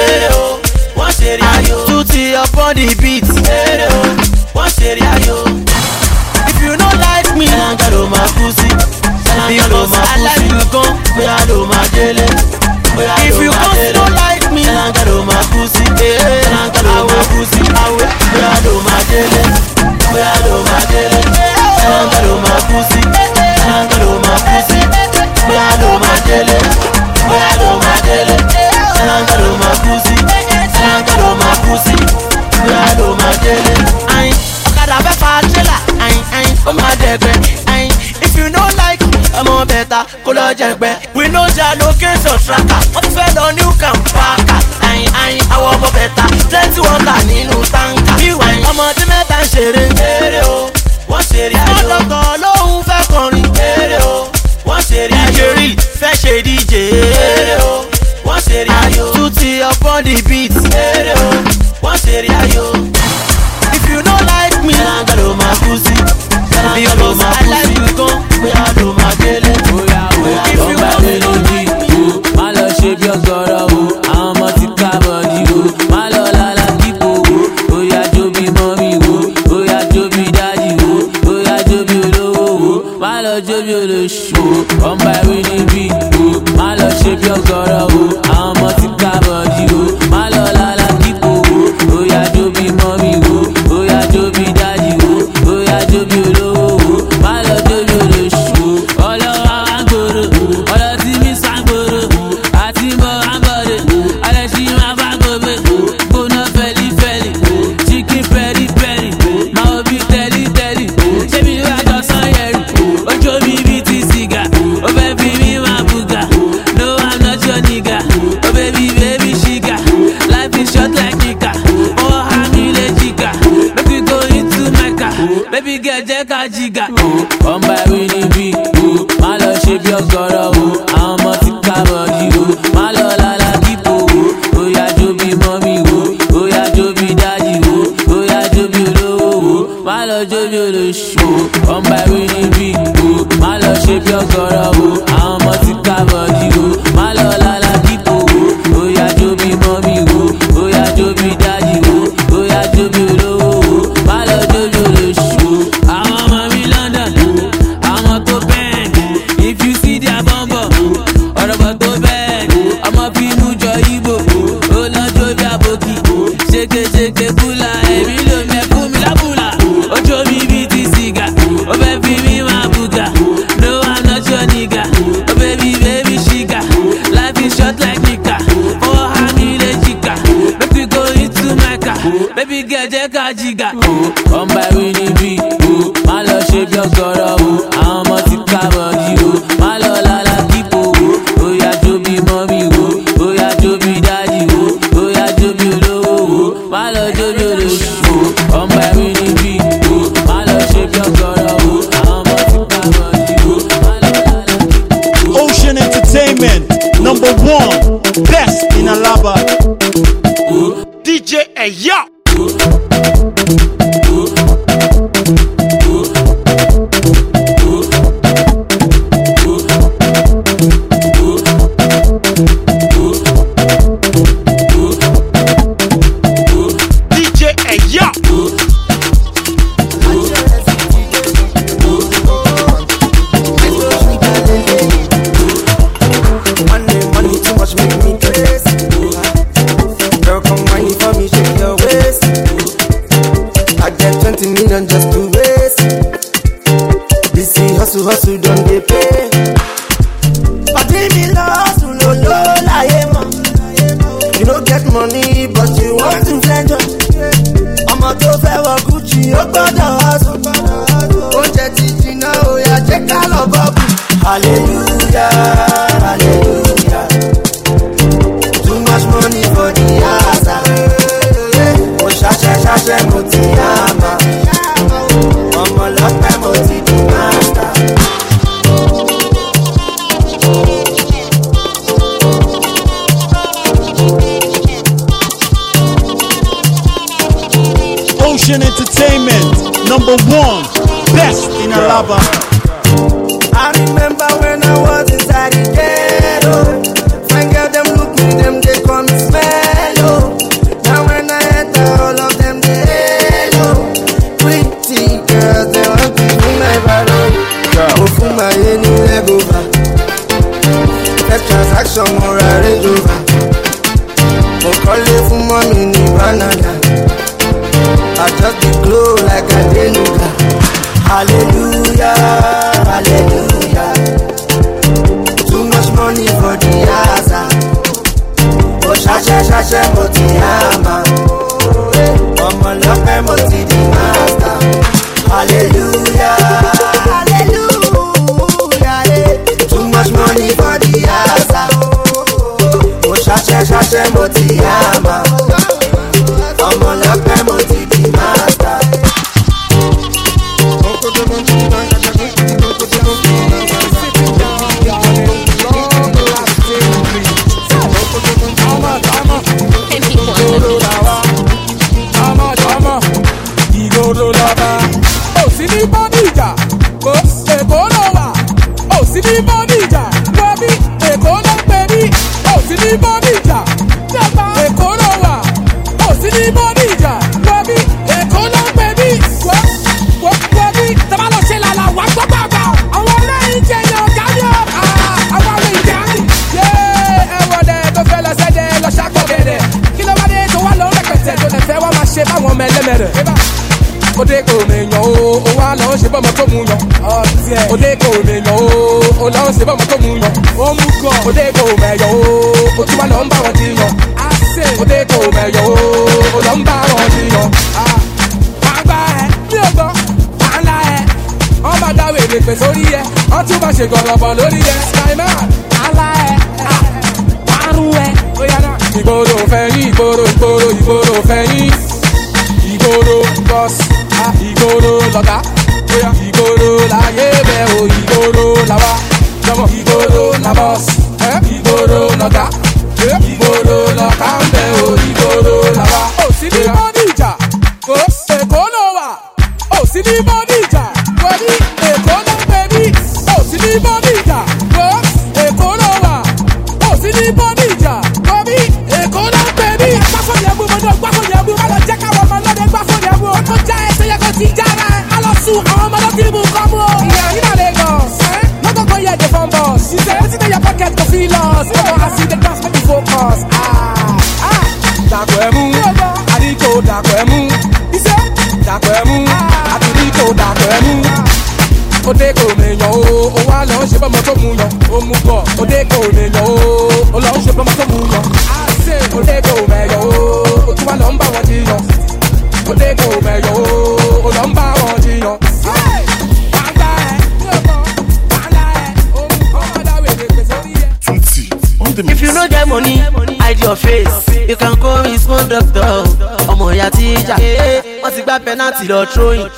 One sharing. Tutti upon the beat. One sharing. If you don't like me, I got my pussy. Because I like you gone, we are do my daily. If you don't like me, I got my pussy. I got my pussy. We are do my daily. We are do my daily. I got my pussy. I got my pussy. We are do my daily. We are do my daily. I got my pussy. I got my pussy. We are do my daily. I got a better. Oh my debe, if you don't like me, I'm on better, color jebe. We know your location tracker. I'm fed on you can pack. I, I, I want more better. Plenty water, ninu tanka. You ain't, I'm on the metal sharing. One sharing. I'm not going to fẹ́ kọrin. One sharing. D J real, fẹ́ ṣe D J. One sharing. Tutti upon the beat. One sharing. If you don't like me, I got my pussy. Because I like you gone, we are do my daily. If you want me to be, my love shape your girl, I'm a tika body, my love la la people, oh yeah, Joby mommy, oh yeah, Joby daddy, oh yeah, Joby low, my love Joby the show, on my winning beat, my love shape your girl, I'm a tika body, my love la la people, oh yeah, Joby mommy, oh yeah, Joby daddy, oh yeah, Joby low. Baby girl, jeka jiga. Come by winning beat. My love shape your girl. I'm a tika body. My love la la people. lọ jójó lóṣù, ọmọ ẹ̀rí níbí o, má lọ ṣe bí ọgọ́rọ̀ o, àwọn ọmọ ti ká bọ̀dí o, má lọ lálá kíkó o, ó yá jó bí mọ́mí o, ó yá jó bí dájì o, ó yá jó bí olówó o, má lọ jójó lóṣù o, àwọn ọmọ mi London o, àwọn tó bẹ́ẹ̀ o, if you see their bumbo o, ọ̀rọ̀ bọ̀ tó bẹ́ẹ̀ o, ọmọ fi inú jọ Igbo o, ó lọ jó bí àbòkí o, ṣéke ṣéke kúlà ẹ̀mí ló mẹ́kún mi lábùlà, ojú mi bí ti sìgá, ó fẹ́ fi mí máa bùgà, no I'm not your nigga, oh baby baby sugar, life is short like Nika, oh honey le chica, make we go into my car, baby girl jẹ́ ká jìgà, ọmọ ẹ̀rí níbí o, má lọ ṣe bí ọgọ́rọ̀ o, àwọn ọmọ ti ká bọ̀dí o, má lọ lálá kíkó o, ó yá jó bí mọ́mí o, ó yá jó bí dájì o, ó yá jó bí olówó o, má lọ jó bí olóṣù o, ọmọ ẹ̀rí níbí o, má lọ ṣe bí ọgọ́rọ̀ o, àwọn ọmọ ti ká bọ̀dí o, má lọ lálá kíkó o. Ocean Entertainment, number one, best in Alaba. D J Eya. D J Eya. Money, money, too much make me crazy. Girl, come whine for me, shake your waist. I get twenty million just to waste. Busy hustle, hustle, don't get paid. Party me lost, no low, like mo. You don't get money, but you want to flange up. I'm a to fair Gucci, oh God, hustle. Oh, jetty, Gina, oh yeah, check all of up. Hallelujah, hallelujah. Too much money for the asa. Oh, shasha, shasha, motiyama. Omo lope moti di master. Ocean Entertainment, number one, best in Alaba. I remember when I was inside the ghetto. Fine girl, them look me, them they call me smello. Now when I enter, all of them they hello. Pretty girls, they want to be my valor. Go for my any leg over. That transaction more I range over. Go call it for money in banana. I just be glow like a denuga. Hallelujah, hallelujah. Too much money for the asa. Oh, shasha, shasha, motiyama. Omo lope moti di master. Hallelujah, hallelujah. Too much money for the asa. Oh, shasha, shasha, motiyama. Omo lope moti di master. Ode ko me yan o, o wa lọ ṣe bọ́mọ tó mu yan. Ode ko me yan o, o lọ ṣe bọ́mọ tó mu yan. Ó mú gan. Ode ko me yan o, o tún wá lọ ń bá wọn ti yan. Ode ko me yan o, o lọ ń bá wọn ti yan. Máa gbá ẹ, mi ò gbọ́, máa ń la ẹ. Wọ́n máa dá wèrè pè sórí ẹ, wọ́n tún máa ṣe gọ̀rọ̀bọ̀ lórí ẹ. Skyman, máa la ẹ, máa rú ẹ. Ìgboro fẹ̀yìn, ìgboro, ìgboro, ìgboro fẹ̀yìn. Ìgboro bọ́sì. Ìgboro lọ̀gá, ìgboro láyé bẹ̀ o, ìgboro làwa, ìgboro la bọ́sì, ìgboro lọ̀gá, ìgboro lọ̀gá ń bẹ̀ o, ìgboro làwa. Ó sì ní bọ́dí ìjà, kò Èkó ló wà, ó sì ní òde kò mèèyàn o, ó wá lọ ń ṣe bọ́mọ tó mú yan, ó mú bọ̀. Òde kò mèèyàn o, ó lọ ń ṣe bọ́mọ tó mú yan. Àṣé òde kò mèèyàn o, ó tún wá lọ ń bá wọn jiyàn. Òde kò mèèyàn o, ó lọ ń bá wọn jiyàn. If you no get money, hide your face. You can call me small doctor. Ọmọ ìyá tíjà, wọ́n ti gba penalty lọ throwing.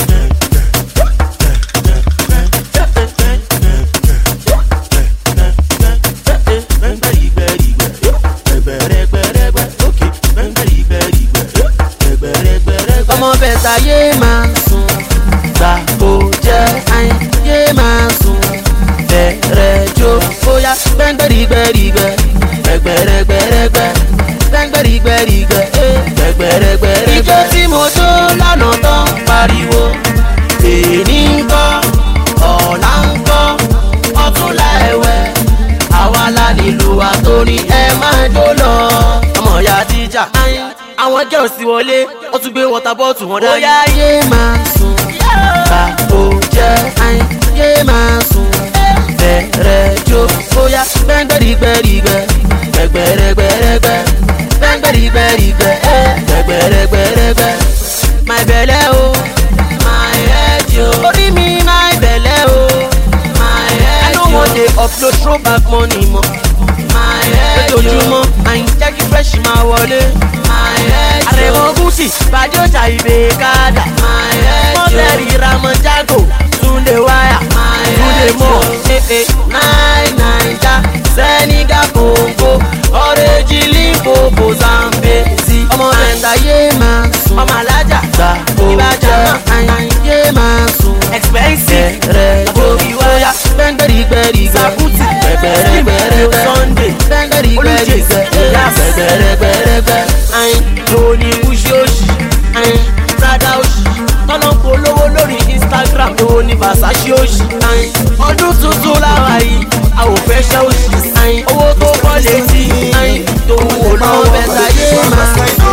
Ọmọ bẹ̀ta yé máa sùn, gbà kó jẹ́ àyìn yé máa sùn. Bẹ̀rẹ̀ jó bóyá gbẹ́ngbẹ́rìgbẹ́rìgbẹ́ gbẹ́gbẹ́rẹ́gbẹ́rẹ́gbẹ́ gbẹ́ngbẹ́rìgbẹ́rìgbẹ́ gbẹ́gbẹ́rẹ́gbẹ́rẹ́gbẹ́. Ijó tí mo jó lánàá tán pariwo èní ń kọ́ ọ̀la ń kọ́ ọ̀túnla ẹ̀wẹ̀ àwa la nílùú wa torí ẹ máa jó lọ. Ọmọ ìyá tíjà àwọn girls ti wọlé wọ́n tún gbé water bottle wọn dání. Bóyá yé máa sùn bá o jẹ́ àyìn yé máa sùn. Bẹ̀rẹ̀ jó bóyá gbẹ́ngbẹ́rìgbẹ́rìgbẹ́ gbẹ́gbẹ́rẹ́gbẹ́rẹ́gbẹ́ gbẹ́ngbẹ́rìgbẹ́rìgbẹ́ gbẹ́gbẹ́rẹ́gbẹ́rẹ́gbẹ́. My belle o, my head yo, orí mi my belle o, my head yo. I no wan dey upload throwback money mọ́. My head yo, lójoojúmọ́ àyìn jẹ́ kí fresh máa wọlé. My head yo, àrẹ̀mọ gúúsì bàjẹ́ ọjà ìbè kádà. My head yo, mọ́tẹ́rì Ramonjago Túndé wáyà. Túndé mọ́ ee nine naija Senegal Congo Orange Limpopo Zambezi. Ọmọ bẹ̀ta yé máa sùn, ọmọ alájà gbà ìbàjẹ́ máa yé máa sùn. Expensive rẹ̀ lórí wáyà gbẹ́ngbẹ́rìgbẹ́rìgbẹ́ Sakuti gbẹ́gbẹ́rẹ́gbẹ́rẹ́gbẹ́ Sunday gbẹ́ngbẹ́rìgbẹ́rìgbẹ́ gbẹ́gbẹ́rẹ́gbẹ́rẹ́gbẹ́. Ayin lóní wúṣí òṣì ayin Prada òṣì tọ́nà polówó lórí Instagram lówó ní Versace òṣì. Ọdún tuntun láwa yìí a ò fẹ́ ṣẹ́ òṣì. Owó tó bọ́ létí tó wò náà bẹ́ta yé máa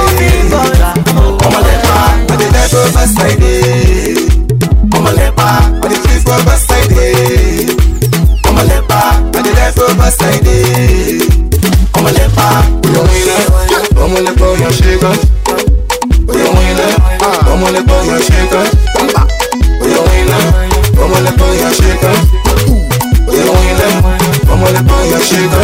ọmọlẹ́pà ọdẹ lẹ́gbẹ́ bá ṣàìdè. Ọmọlẹ́pà ọdẹ fífọ́ bá ṣàìdè. Ọmọlẹ́pà ọdẹ lẹ́gbẹ́ bá ṣàìdè. Ọmọlẹ́pà oyún iná ọmọlẹ́pà oyún ṣe gan. Oyún iná ọmọlẹ́pà oyún ṣe gan. Oyún iná ọmọlẹ́pà oyún ṣe gan. Oyún iná ọmọlẹ́pà oyún ṣe gan.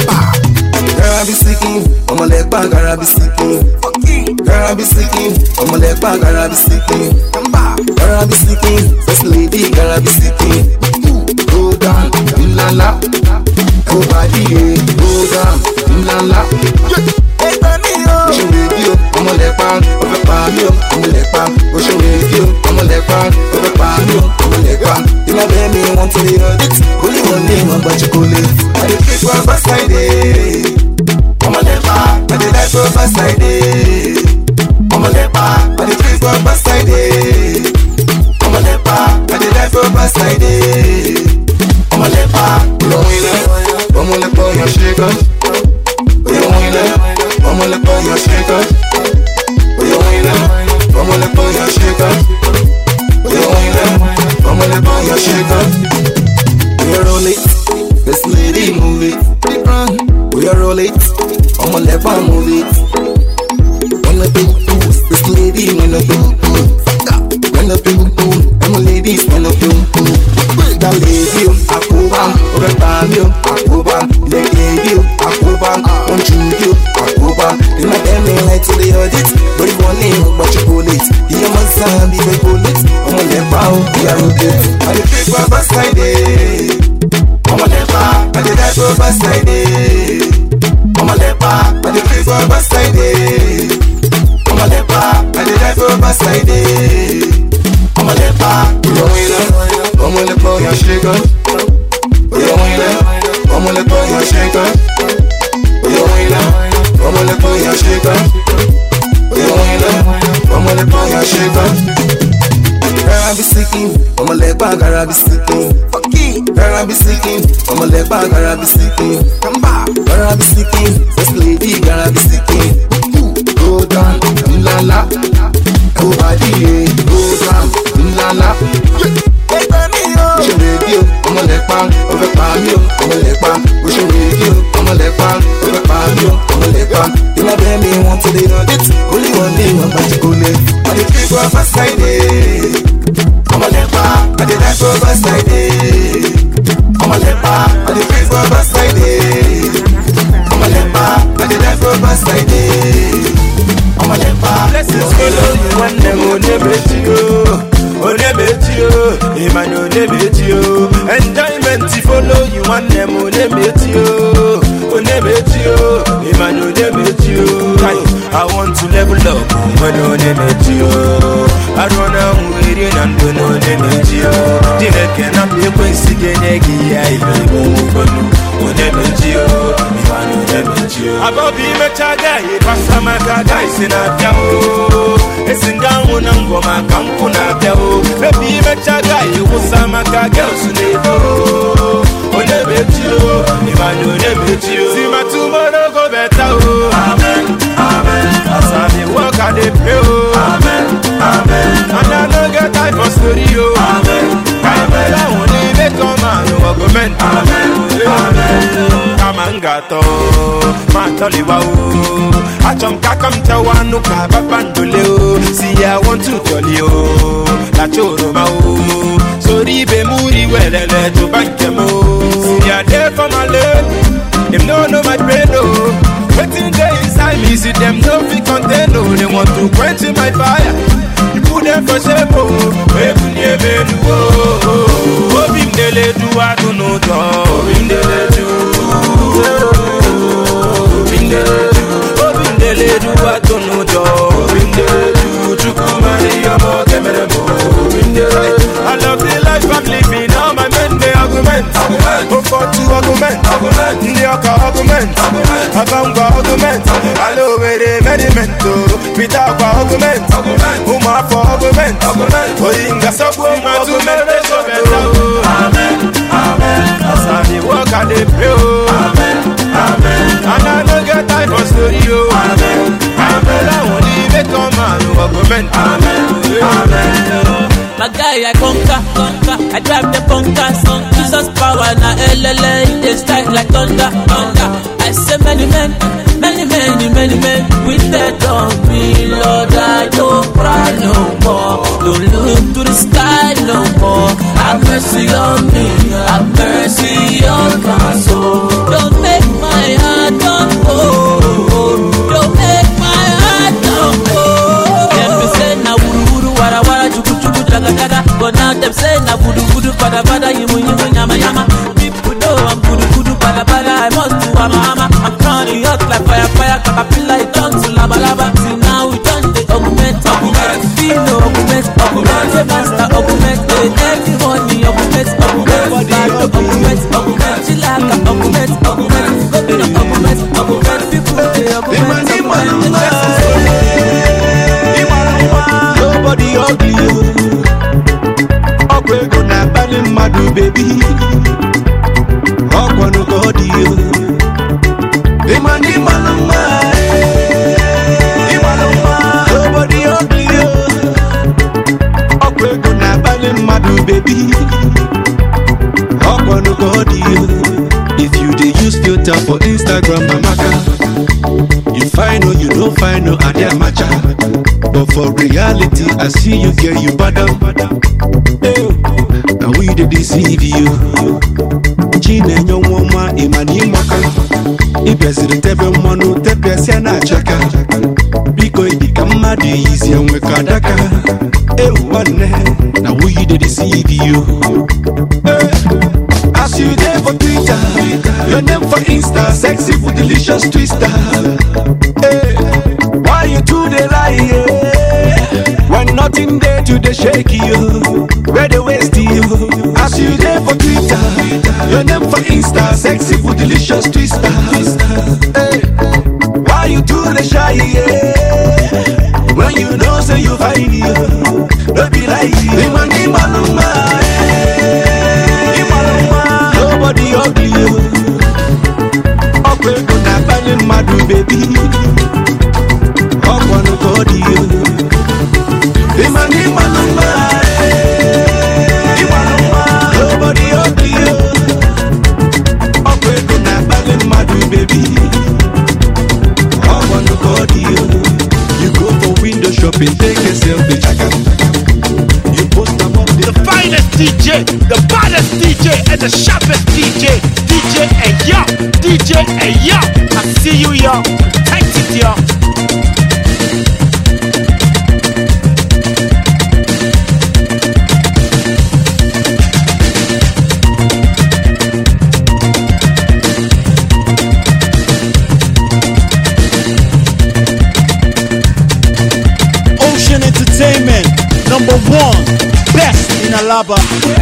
Garabi sikin, ọmọlẹ́pà garabi sikin. Garabi sikin, ọmọlẹ́pà garabi sikin. Garabi sikin, first lady garabi sikin. Go down, ńláńlá. Go body, go down, ńláńlá. Oṣù rédíò, ọmọlẹ́pà, ọ̀fẹ́ pa mí o, ọmọlẹ́pà. Oṣù rédíò, ọmọlẹ́pà, ọ̀fẹ́ pa mí o, ọmọlẹ́pà. Ìlà bẹ́ẹ̀ mi wọ́n ti rí ọdít. Only one name, ọgbà chocolate. I dey fit for bus side. Ọmọlẹ́pà, I dey like for bus side. Ọmọlẹ́pà, I dey fit for bus side. Ọmọlẹ́pà, I dey like for bus side. Ọmọlẹ́pà, olóhùn iná, ọmọlẹ́pà yàn ṣe gan. Olóhùn iná, ọmọlẹ́pà yàn ṣe gan. Olóhùn iná, ọmọlẹ́pà yàn ṣe gan. Olóhùn iná, ọmọlẹ́pà yàn ṣe gan. We are roll it, this lady move it. We are roll it, ọmọlẹ́pà move it. Wanna do booze, this lady wanna do booze. Wanna do booze, I'm a ladies wanna do booze. That lady, àkóbá, ọbẹ̀ pa mí o, àkóbá. Ilẹ̀ lady, àkóbá, wọ́n ju you, àkóbá. They might tell me like to the audit, but if one name, but you call it. Iye máa ń sàn bí bẹ́ẹ̀ call it. Ọmọlẹ́pà o, we are rotate. I dey pick for bus side. Ọmọlẹ́pà, I dey like for bus side. Ọmọlẹ́pà, I dey pick for bus side. Ọmọlẹ́pà, I dey like for bus side. Ọmọlẹ́pà, olóhùn iná, ọmọlẹ́pà yàn ṣe gan. Olóhùn iná, ọmọlẹ́pà yàn ṣe gan. Olóhùn iná, ọmọlẹ́pà yàn ṣe gan. Olóhùn iná, ọmọlẹ́pà yàn ṣe gan. Garabi sikin, ọmọlẹ́pà garabi sikin. Garabi sikin, ọmọlẹ́pà garabi sikin. Garabi sikin, first lady garabi sikin. Go down, ńláńlá. Go body, go down, ńláńlá. Ẹgbẹ́ mi o. for first I day. I'm a leper, I did die for first I day. I'm a leper, I did pray for first I day. I'm a leper, I did die for first I day. I'm a leper. Blessings follow you when them on the you. On the you, Emmanuel you. Enjoyment follow you when them on the you. On the you, Emmanuel you. I want to level up when on the you. I don't know where you and don't know the you. Dinner cannot be wasted again. I move on the you. Emmanuel you. About being a chaga, Pastor Maga, is in a cow. It's in down on Angoma, Campuna, baby, a chaga, you will some girls in the door. On the you, Emmanuel you. See my tomorrow go better. Amen, amen. As I work at the pill. Amen, amen. And I don't get time for studio. Amen, amen. I only make a man who argument. Amen, amen. Kamangato, Mataliwao. I jump, I come to one who can't bandoleo. See, I want to tell you, La Choromao. So, Ribe Muri, well, let to bank them. See, I there for my love. Them no know my brain, no. Waiting there inside me, see them no fit contain, no. They want to quench my fire. You put them for shame, oh. Webu nye menu, oh. Obim dele do, I don't know, Obim dele do. Obim dele do. Obim dele do, I don't know, Obim dele do. Chukumari, yomo, kemeremo, Obim dele do. I love the life I'm living, now my men, they argument. Go for two argument. Ndioka argument. Abanga argument. Hello, very medimento. Peter argument. Uma for argument. Oinga supplement. Amen, amen. As I walk at the pill. Amen, amen. And I don't get time for studio. Amen, amen. I only make a man argument. Amen, amen. My guy, I conquer, conquer. I drive the bunkers. Jesus power na L L A. They strike like thunder, thunder. I say many men, many, many, many men with that on me, Lord. I don't cry no more. Don't look to the sky no more. Have mercy on me. Have mercy on my soul. Don't make my heart don't go. Don't make my heart don't go. Them be say na wuru wuru wara wara juku juku jaga jaga. But now them say na voodoo voodoo pada pada yimu yimu yama yama. People know I'm voodoo voodoo pada pada. I must do ama ama. I'm turning hot like fire fire. Caterpillar it turn to lava lava. See now we turn the augment augment. Feel no augment augment. The master augment. Everybody augment augment. Bado augment augment. Chilaka augment augment. Gobino augment augment. People they augment augment. Nobody ugly. Okwe go na bali madu baby. Okwa no go dio. Imani maluma. Imaluma. Nobody ugly. Okwe go na bali madu baby. Okwa no go dio. If you dey use filter for Instagram, mamaka, you find no, you don't find no, and they're matcha. But for reality, I see you get you bada. Now we dey deceive you. Chine nyo mwa imani maka. Ibezire tebe mwanu tebe siana chaka. Biko idi kama di easy and we kadaka. Eh one. Now we dey deceive you. As you there for Twitter, your name for Insta, sexy for delicious twister. Hey, why you to the lie? Yeah? When nothing there to the shake you, where they waste you. As you there for Twitter, your name for Insta, sexy for delicious twister. Hey, why you to the shy? Yeah? When you know say you find you, don't be like you. Imani maluma. Nobody ugly you. Okwe go na bali madu baby. Okwa no go dio. Imani maluma. Imaluma. Nobody ugly you. Okwe go na bali madu baby. Okwa no go dio. You go for window shopping, take a selfie. The finest D J, the baddest D J, and the sharpest D J. D J Ayo, D J Ayo. I see you, y'all. Tight it, y'all. Ocean Entertainment, number one, best in Alaba.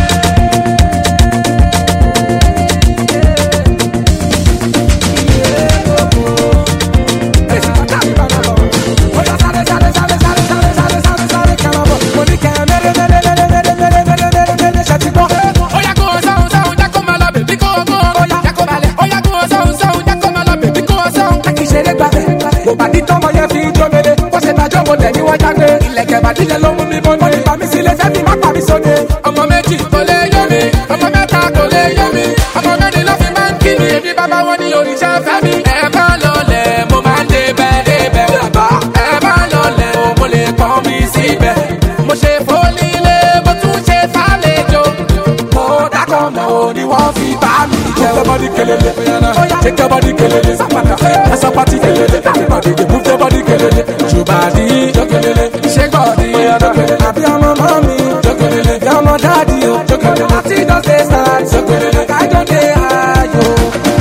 Ilẹ̀kẹ̀ ló mú mi bọ́ ní ìgbà mi sílẹ̀ fẹ́ mi má pa mi sóde. Ọmọ méjì kò lè yé mi, ọmọ mẹ́ta kò lè yé mi, ọmọ mẹ́rin ló fi máa ń kí mi, èmi bàbá wọn ní òrìṣà fẹ́ mi. Ẹ bá lọlẹ̀ mo máa ń débẹ̀ débẹ̀ bàbá. Ẹ bá lọlẹ̀ o mo lè pọ́n mi síbẹ̀. Mo ṣe fólílé mo tún ṣe fàlejò. Mo dákọ̀ mọ́ o ni wọ́n fi bá mi jẹ́. Move your body kelele, take your body kelele, sapata, asa party kelele, everybody dey move your body kelele, jubadi jokelele, shake body jokelele, happy ọmọ mami jokelele, your ọmọ daddy o jokelele, party don dey start jokelele, I don dey high yo.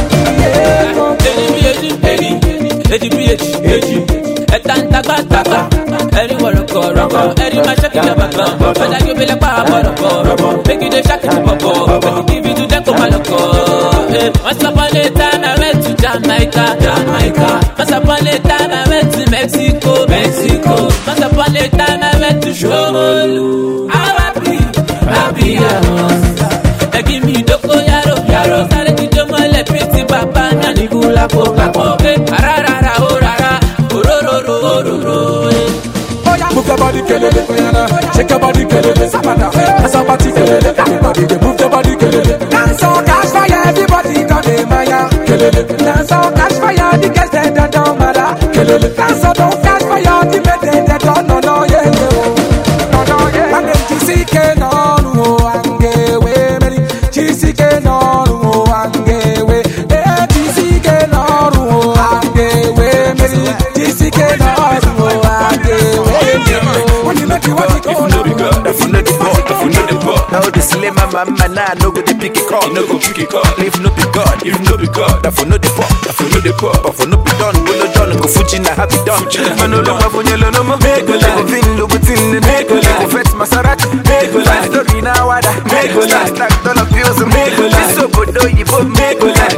Eji bi eji, eji bi eji, eji. Ẹ̀ta ń tagbá tagbá, ẹ̀rí wọ̀rọ̀kọ̀ rọ̀kọ̀, ẹ̀rí máa ṣẹ́kì jọba kan, ọ̀dà yóò bí lẹ́pà bọ̀rọ̀kọ̀ rọ̀kọ̀, make you dey ṣáàkì ti bọ̀bọ̀, make you give it to them kó má lọ́kọ̀. Once upon a time I went to Jamaica, Jamaica. Once upon a time I went to Mexico, Mexico. Once upon a time I went to Shomolu. I'm happy, happy I was. They give me doko yaro, yaro. Sare ti jomo le pretty papa, nani gula po kapo. Ararara, orara, orororo, ororo. Move your body kelele, shake your body kelele, sapata, asa party kelele, everybody dey move your body kelele. Dance on cash fire, everybody don dey maya kelele. Dance on cash fire, the girls dem dem don mada kelele. Dance on don cash fire, the men dem dem don no no yeah yeah no no yeah. And then G C K no no angewe meri, G C K no no angewe, eh G C K no no angewe meri, G C K no no angewe. If you know the girl, if you know the boy, if you know the boy. Now the slim mama, now no go the pick it call, no go pick it call. If no be God, if no be God, if you know the boy, if you know the boy, if you know be done, we no done, go fuji na happy done. Man no love for you, no more. Make go like Vin Louboutin, make go like Vet Maserati, make go like Story na wada, make go like Stack dollar bills, make go like so bodo you both make go like.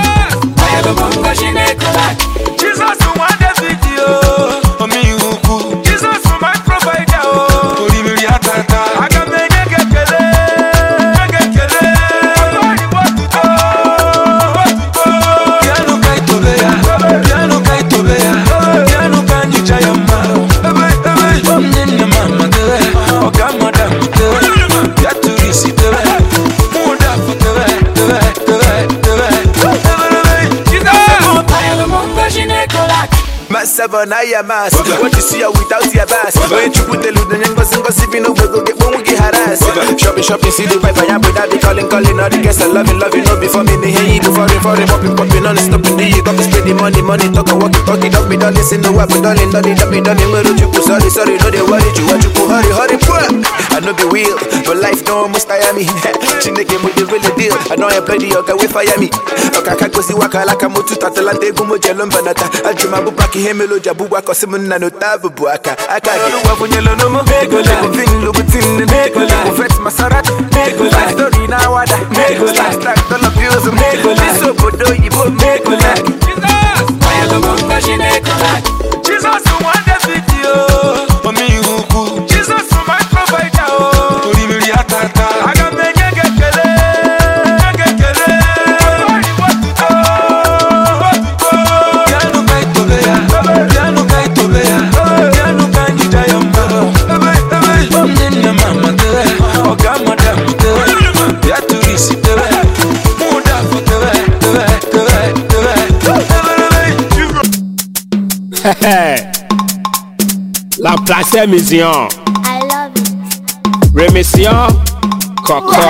I have a bongo she make go like. Jesus who want the video, for me who cool. Jesus who my provider, oh, Ori mi atata. I can make it get kele, get kele. Nobody want to go, want to go. Piano kai tobe ya, piano kai tobe ya, piano kan you jaya ma. Ebe ebe, nene mama tebe, oga madam tebe, ya turisi tebe, muda fu tebe, tebe, tebe, tebe, tebe. Jesus, I am a mongo she make go like. Seven, I am mass. What you see her without your bass. When you put the loot and you go sing, go see no go get one we get harassed. Shopping, shopping, see the wife, I am without the calling, calling. All the guests, I love you, love you, no before me, me, hey, before me, for him, popping, popping, on the stopping, do you got to spend the money, money, talk, walk, talk, it up, me, don't listen to what we darling, darling, darling, darling, where do you go? Sorry, sorry, no, they worry you, what you go, hurry, hurry, poor. I know be real, but life don't must tire me. Chineke with the real deal. I know I play the yoga with fire me. Okay, I can't go see waka like I'm to Tatalante, Gumo, Jelum, Banata. I dream about Baki, Hemelo, Jabu. Wako simuna no tabu buaka aka get no wabu nyelo no mo mego la vin Louboutin mego la Vet Maserati mego la Story na wada mego la Stack dollar bills mego la so bodo yibo mego la Jesus I am a bongo she mego la Jesus who want the video for me who cool Jesus who my provider oh Ori mi atata aga menye gekele gekele what to do what to do piano kai tobe ya piano kai tobe ya piano kan you jaya ma ebe ebe nene mama tebe oga madam tebe ya turisi tebe muda fu tebe tebe tebe tebe La place Mission. I Remission, Coco.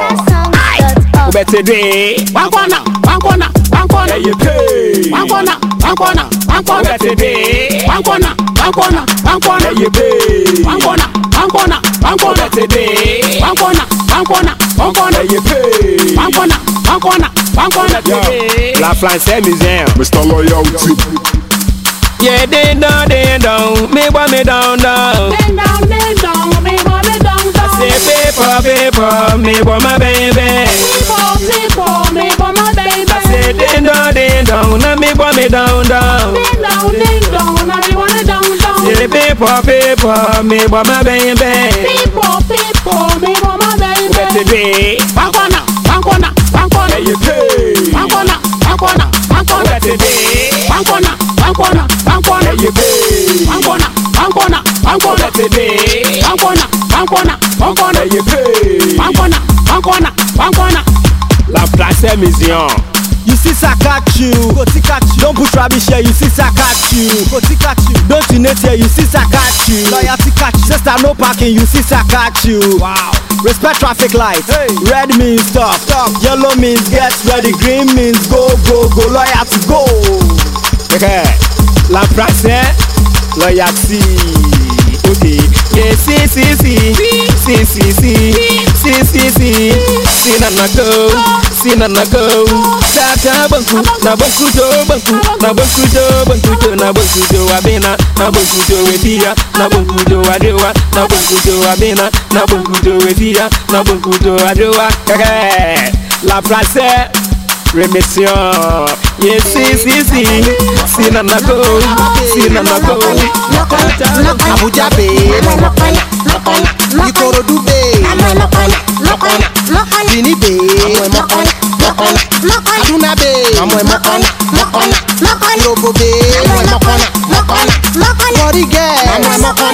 Aye, better day. One corner, one corner, one corner. You pay. One corner, one corner, one corner. Better day. One corner, one corner, one corner. You pay. One corner, one corner, one corner. Better day. One corner, one corner, one corner. You pay. One corner, one corner, one corner. La France Museum, Mister Loyalty. Yeah, ding dong, ding dong, me boy me down down. Ding dong, ding dong, me boy me down down. I say paper, paper, me boy my baby. People, people, me boy my baby. I say ding dong, ding dong, now me boy me down down. Ding dong, ding dong, now me boy me down down. Say paper, paper, me boy my baby. People, people, me boy my baby. Better day, one corner, one corner, one corner. You pay. One corner, one corner, one corner. Better day, one corner, one corner. One corner, you pay. One corner, one corner, one corner today. One corner, one corner, one corner, you pay. One corner, one corner, one corner. La Place Museum. You see Sakachu, go Tikachu. Don't put rubbish here, you see Sakachu, go Tikachu. Don't donate here, you see Sakachu. Loyalty Kachu. Sister no parking, you see Sakachu. Wow. Respect traffic lights. Hey. Red means stop, stop. Yellow means get ready. Green means go, go, go. Loyalty go. Okay. La France, loyalty. Okay. Yeah, see, see, see, see, see, see, see, see, see, see, na na go, see na na go. Ta ta banku, na banku do, banku, na banku do, banku do, na banku do abena, na banku do wedia, na banku do adewa, na banku do abena, na banku do wedia, na banku do adewa. Okay. La France. Remission, yes, see, see, see, see, na na go, see, na na go. Abuja babe, Ikorodu babe, Bini babe, Kaduna babe, Yoruba babe, Body girl,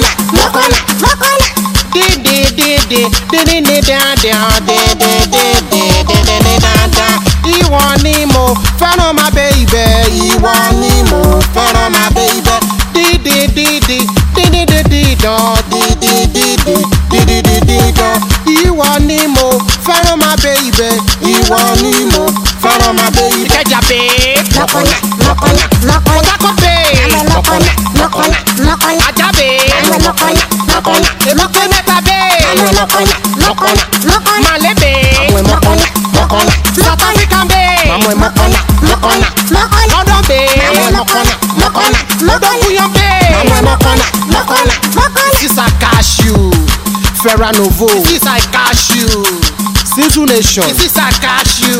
di di di di di di di da da di di di di di di da da. Ìwọ ni mo fẹ́ràn my baby, ìwọ ni mo fẹ́ràn my baby. Di di di di di di di di da di di di di di di di di da. Ìwọ ni mo fẹ́ràn my baby, ìwọ ni mo fẹ́ràn my baby. Ìkẹjà babe, lọ́kọ̀nà lọ́kọ̀nà lọ́kọ̀nà. Pọtakọ babe, lọ́kọ̀nà lọ́kọ̀nà lọ́kọ̀nà. Ajá babe, lọ́kọ̀nà lọ́kọ̀nà. Èmọ̀kẹ́ mẹ́ta babe, lọ́kọ̀nà lọ́kọ̀nà lọ́kọ̀nà. Màlẹ́ babe, lọ́kọ̀nà lọ́kọ̀nà. South African babe, lọ́kọ̀nà lọ́kọ̀nà lọ́kọ̀nà. London babe, lọ́kọ̀nà lọ́kọ̀nà. London William babe, lọ́kọ̀nà lọ́kọ̀nà lọ́kọ̀nà. This is a cashew, Ferranovo. This is a cashew, Sinzu Nation. This is a cashew,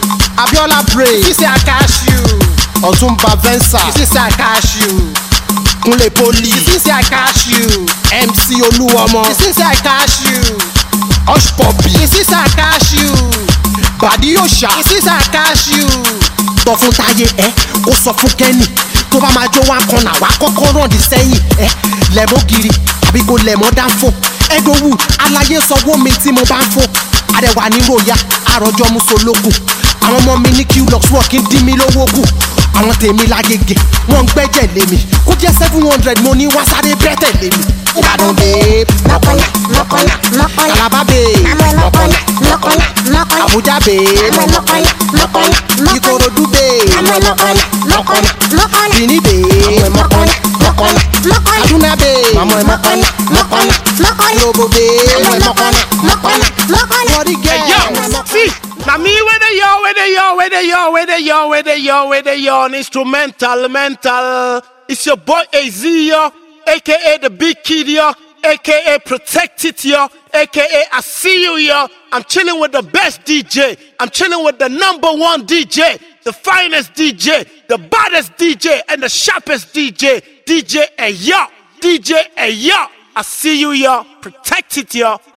Abiola Brain. This is a cashew, Ọ̀túnba Venza. This is a cashew, Kunle Poli. This is a cashew, M C Oluomo. This is a cashew, Hush Puppy. This is a cashew, Badi Osha. This is a cashew. Sọ fún Táyé ẹ, ó sọ fún Kenny. Tó bá máa jó wá kan náà wá kọ́kọ́ rán di sẹ́yìn ẹ. Lẹ̀mọ́ giri àbí kò lẹ̀mọ́ dáńfò. Ẹ̀dọ̀wù aláyé sanwó mi tí mo bá ń fò. Àrẹwà ní ròyà, àròjọ musolókun. Àwọn ọmọ mi ní Q-Lux wọ́n kì í dín mi lówó kù. Àwọn tèmi lágége, wọ́n ń gbẹ́jẹ̀ lé mi. Kó jẹ́ seven hundred mo ní wá sáré bẹ́tẹ̀ lé mi. Ìbàdàn babe, lọ́kọ̀nà lọ́kọ̀nà lọ́kọ̀nà. Àlàbá babe, lọ́kọ̀nà lọ́kọ̀nà lọ́kọ̀nà. Àbújá babe, lọ́kọ̀nà lọ́kọ̀nà. Ìkòròdú babe, lọ́kọ̀nà lọ́kọ̀nà lọ́kọ̀nà. Bìní babe, lọ́kọ̀nà lọ́kọ̀nà lọ́kọ̀nà. Kaduna babe, lọ́kọ̀nà lọ́kọ̀nà lọ́kọ̀nà. Yoruba babe, lọ́kọ̀nà lọ́kọ̀nà lọ́kọ̀nà. Body girl, see. Now me with the yo, with the yo, with the yo, with the yo, with the yo, with the yo, instrumental, mental. It's your boy A Z yo, aka the Big Kid yo, aka Protect It yo, aka I See You yo. I'm chilling with the best D J. I'm chilling with the number one D J, the finest D J, the baddest D J, and the sharpest D J. D J Ayo, D J Ayo. I see you yo, protect it yo.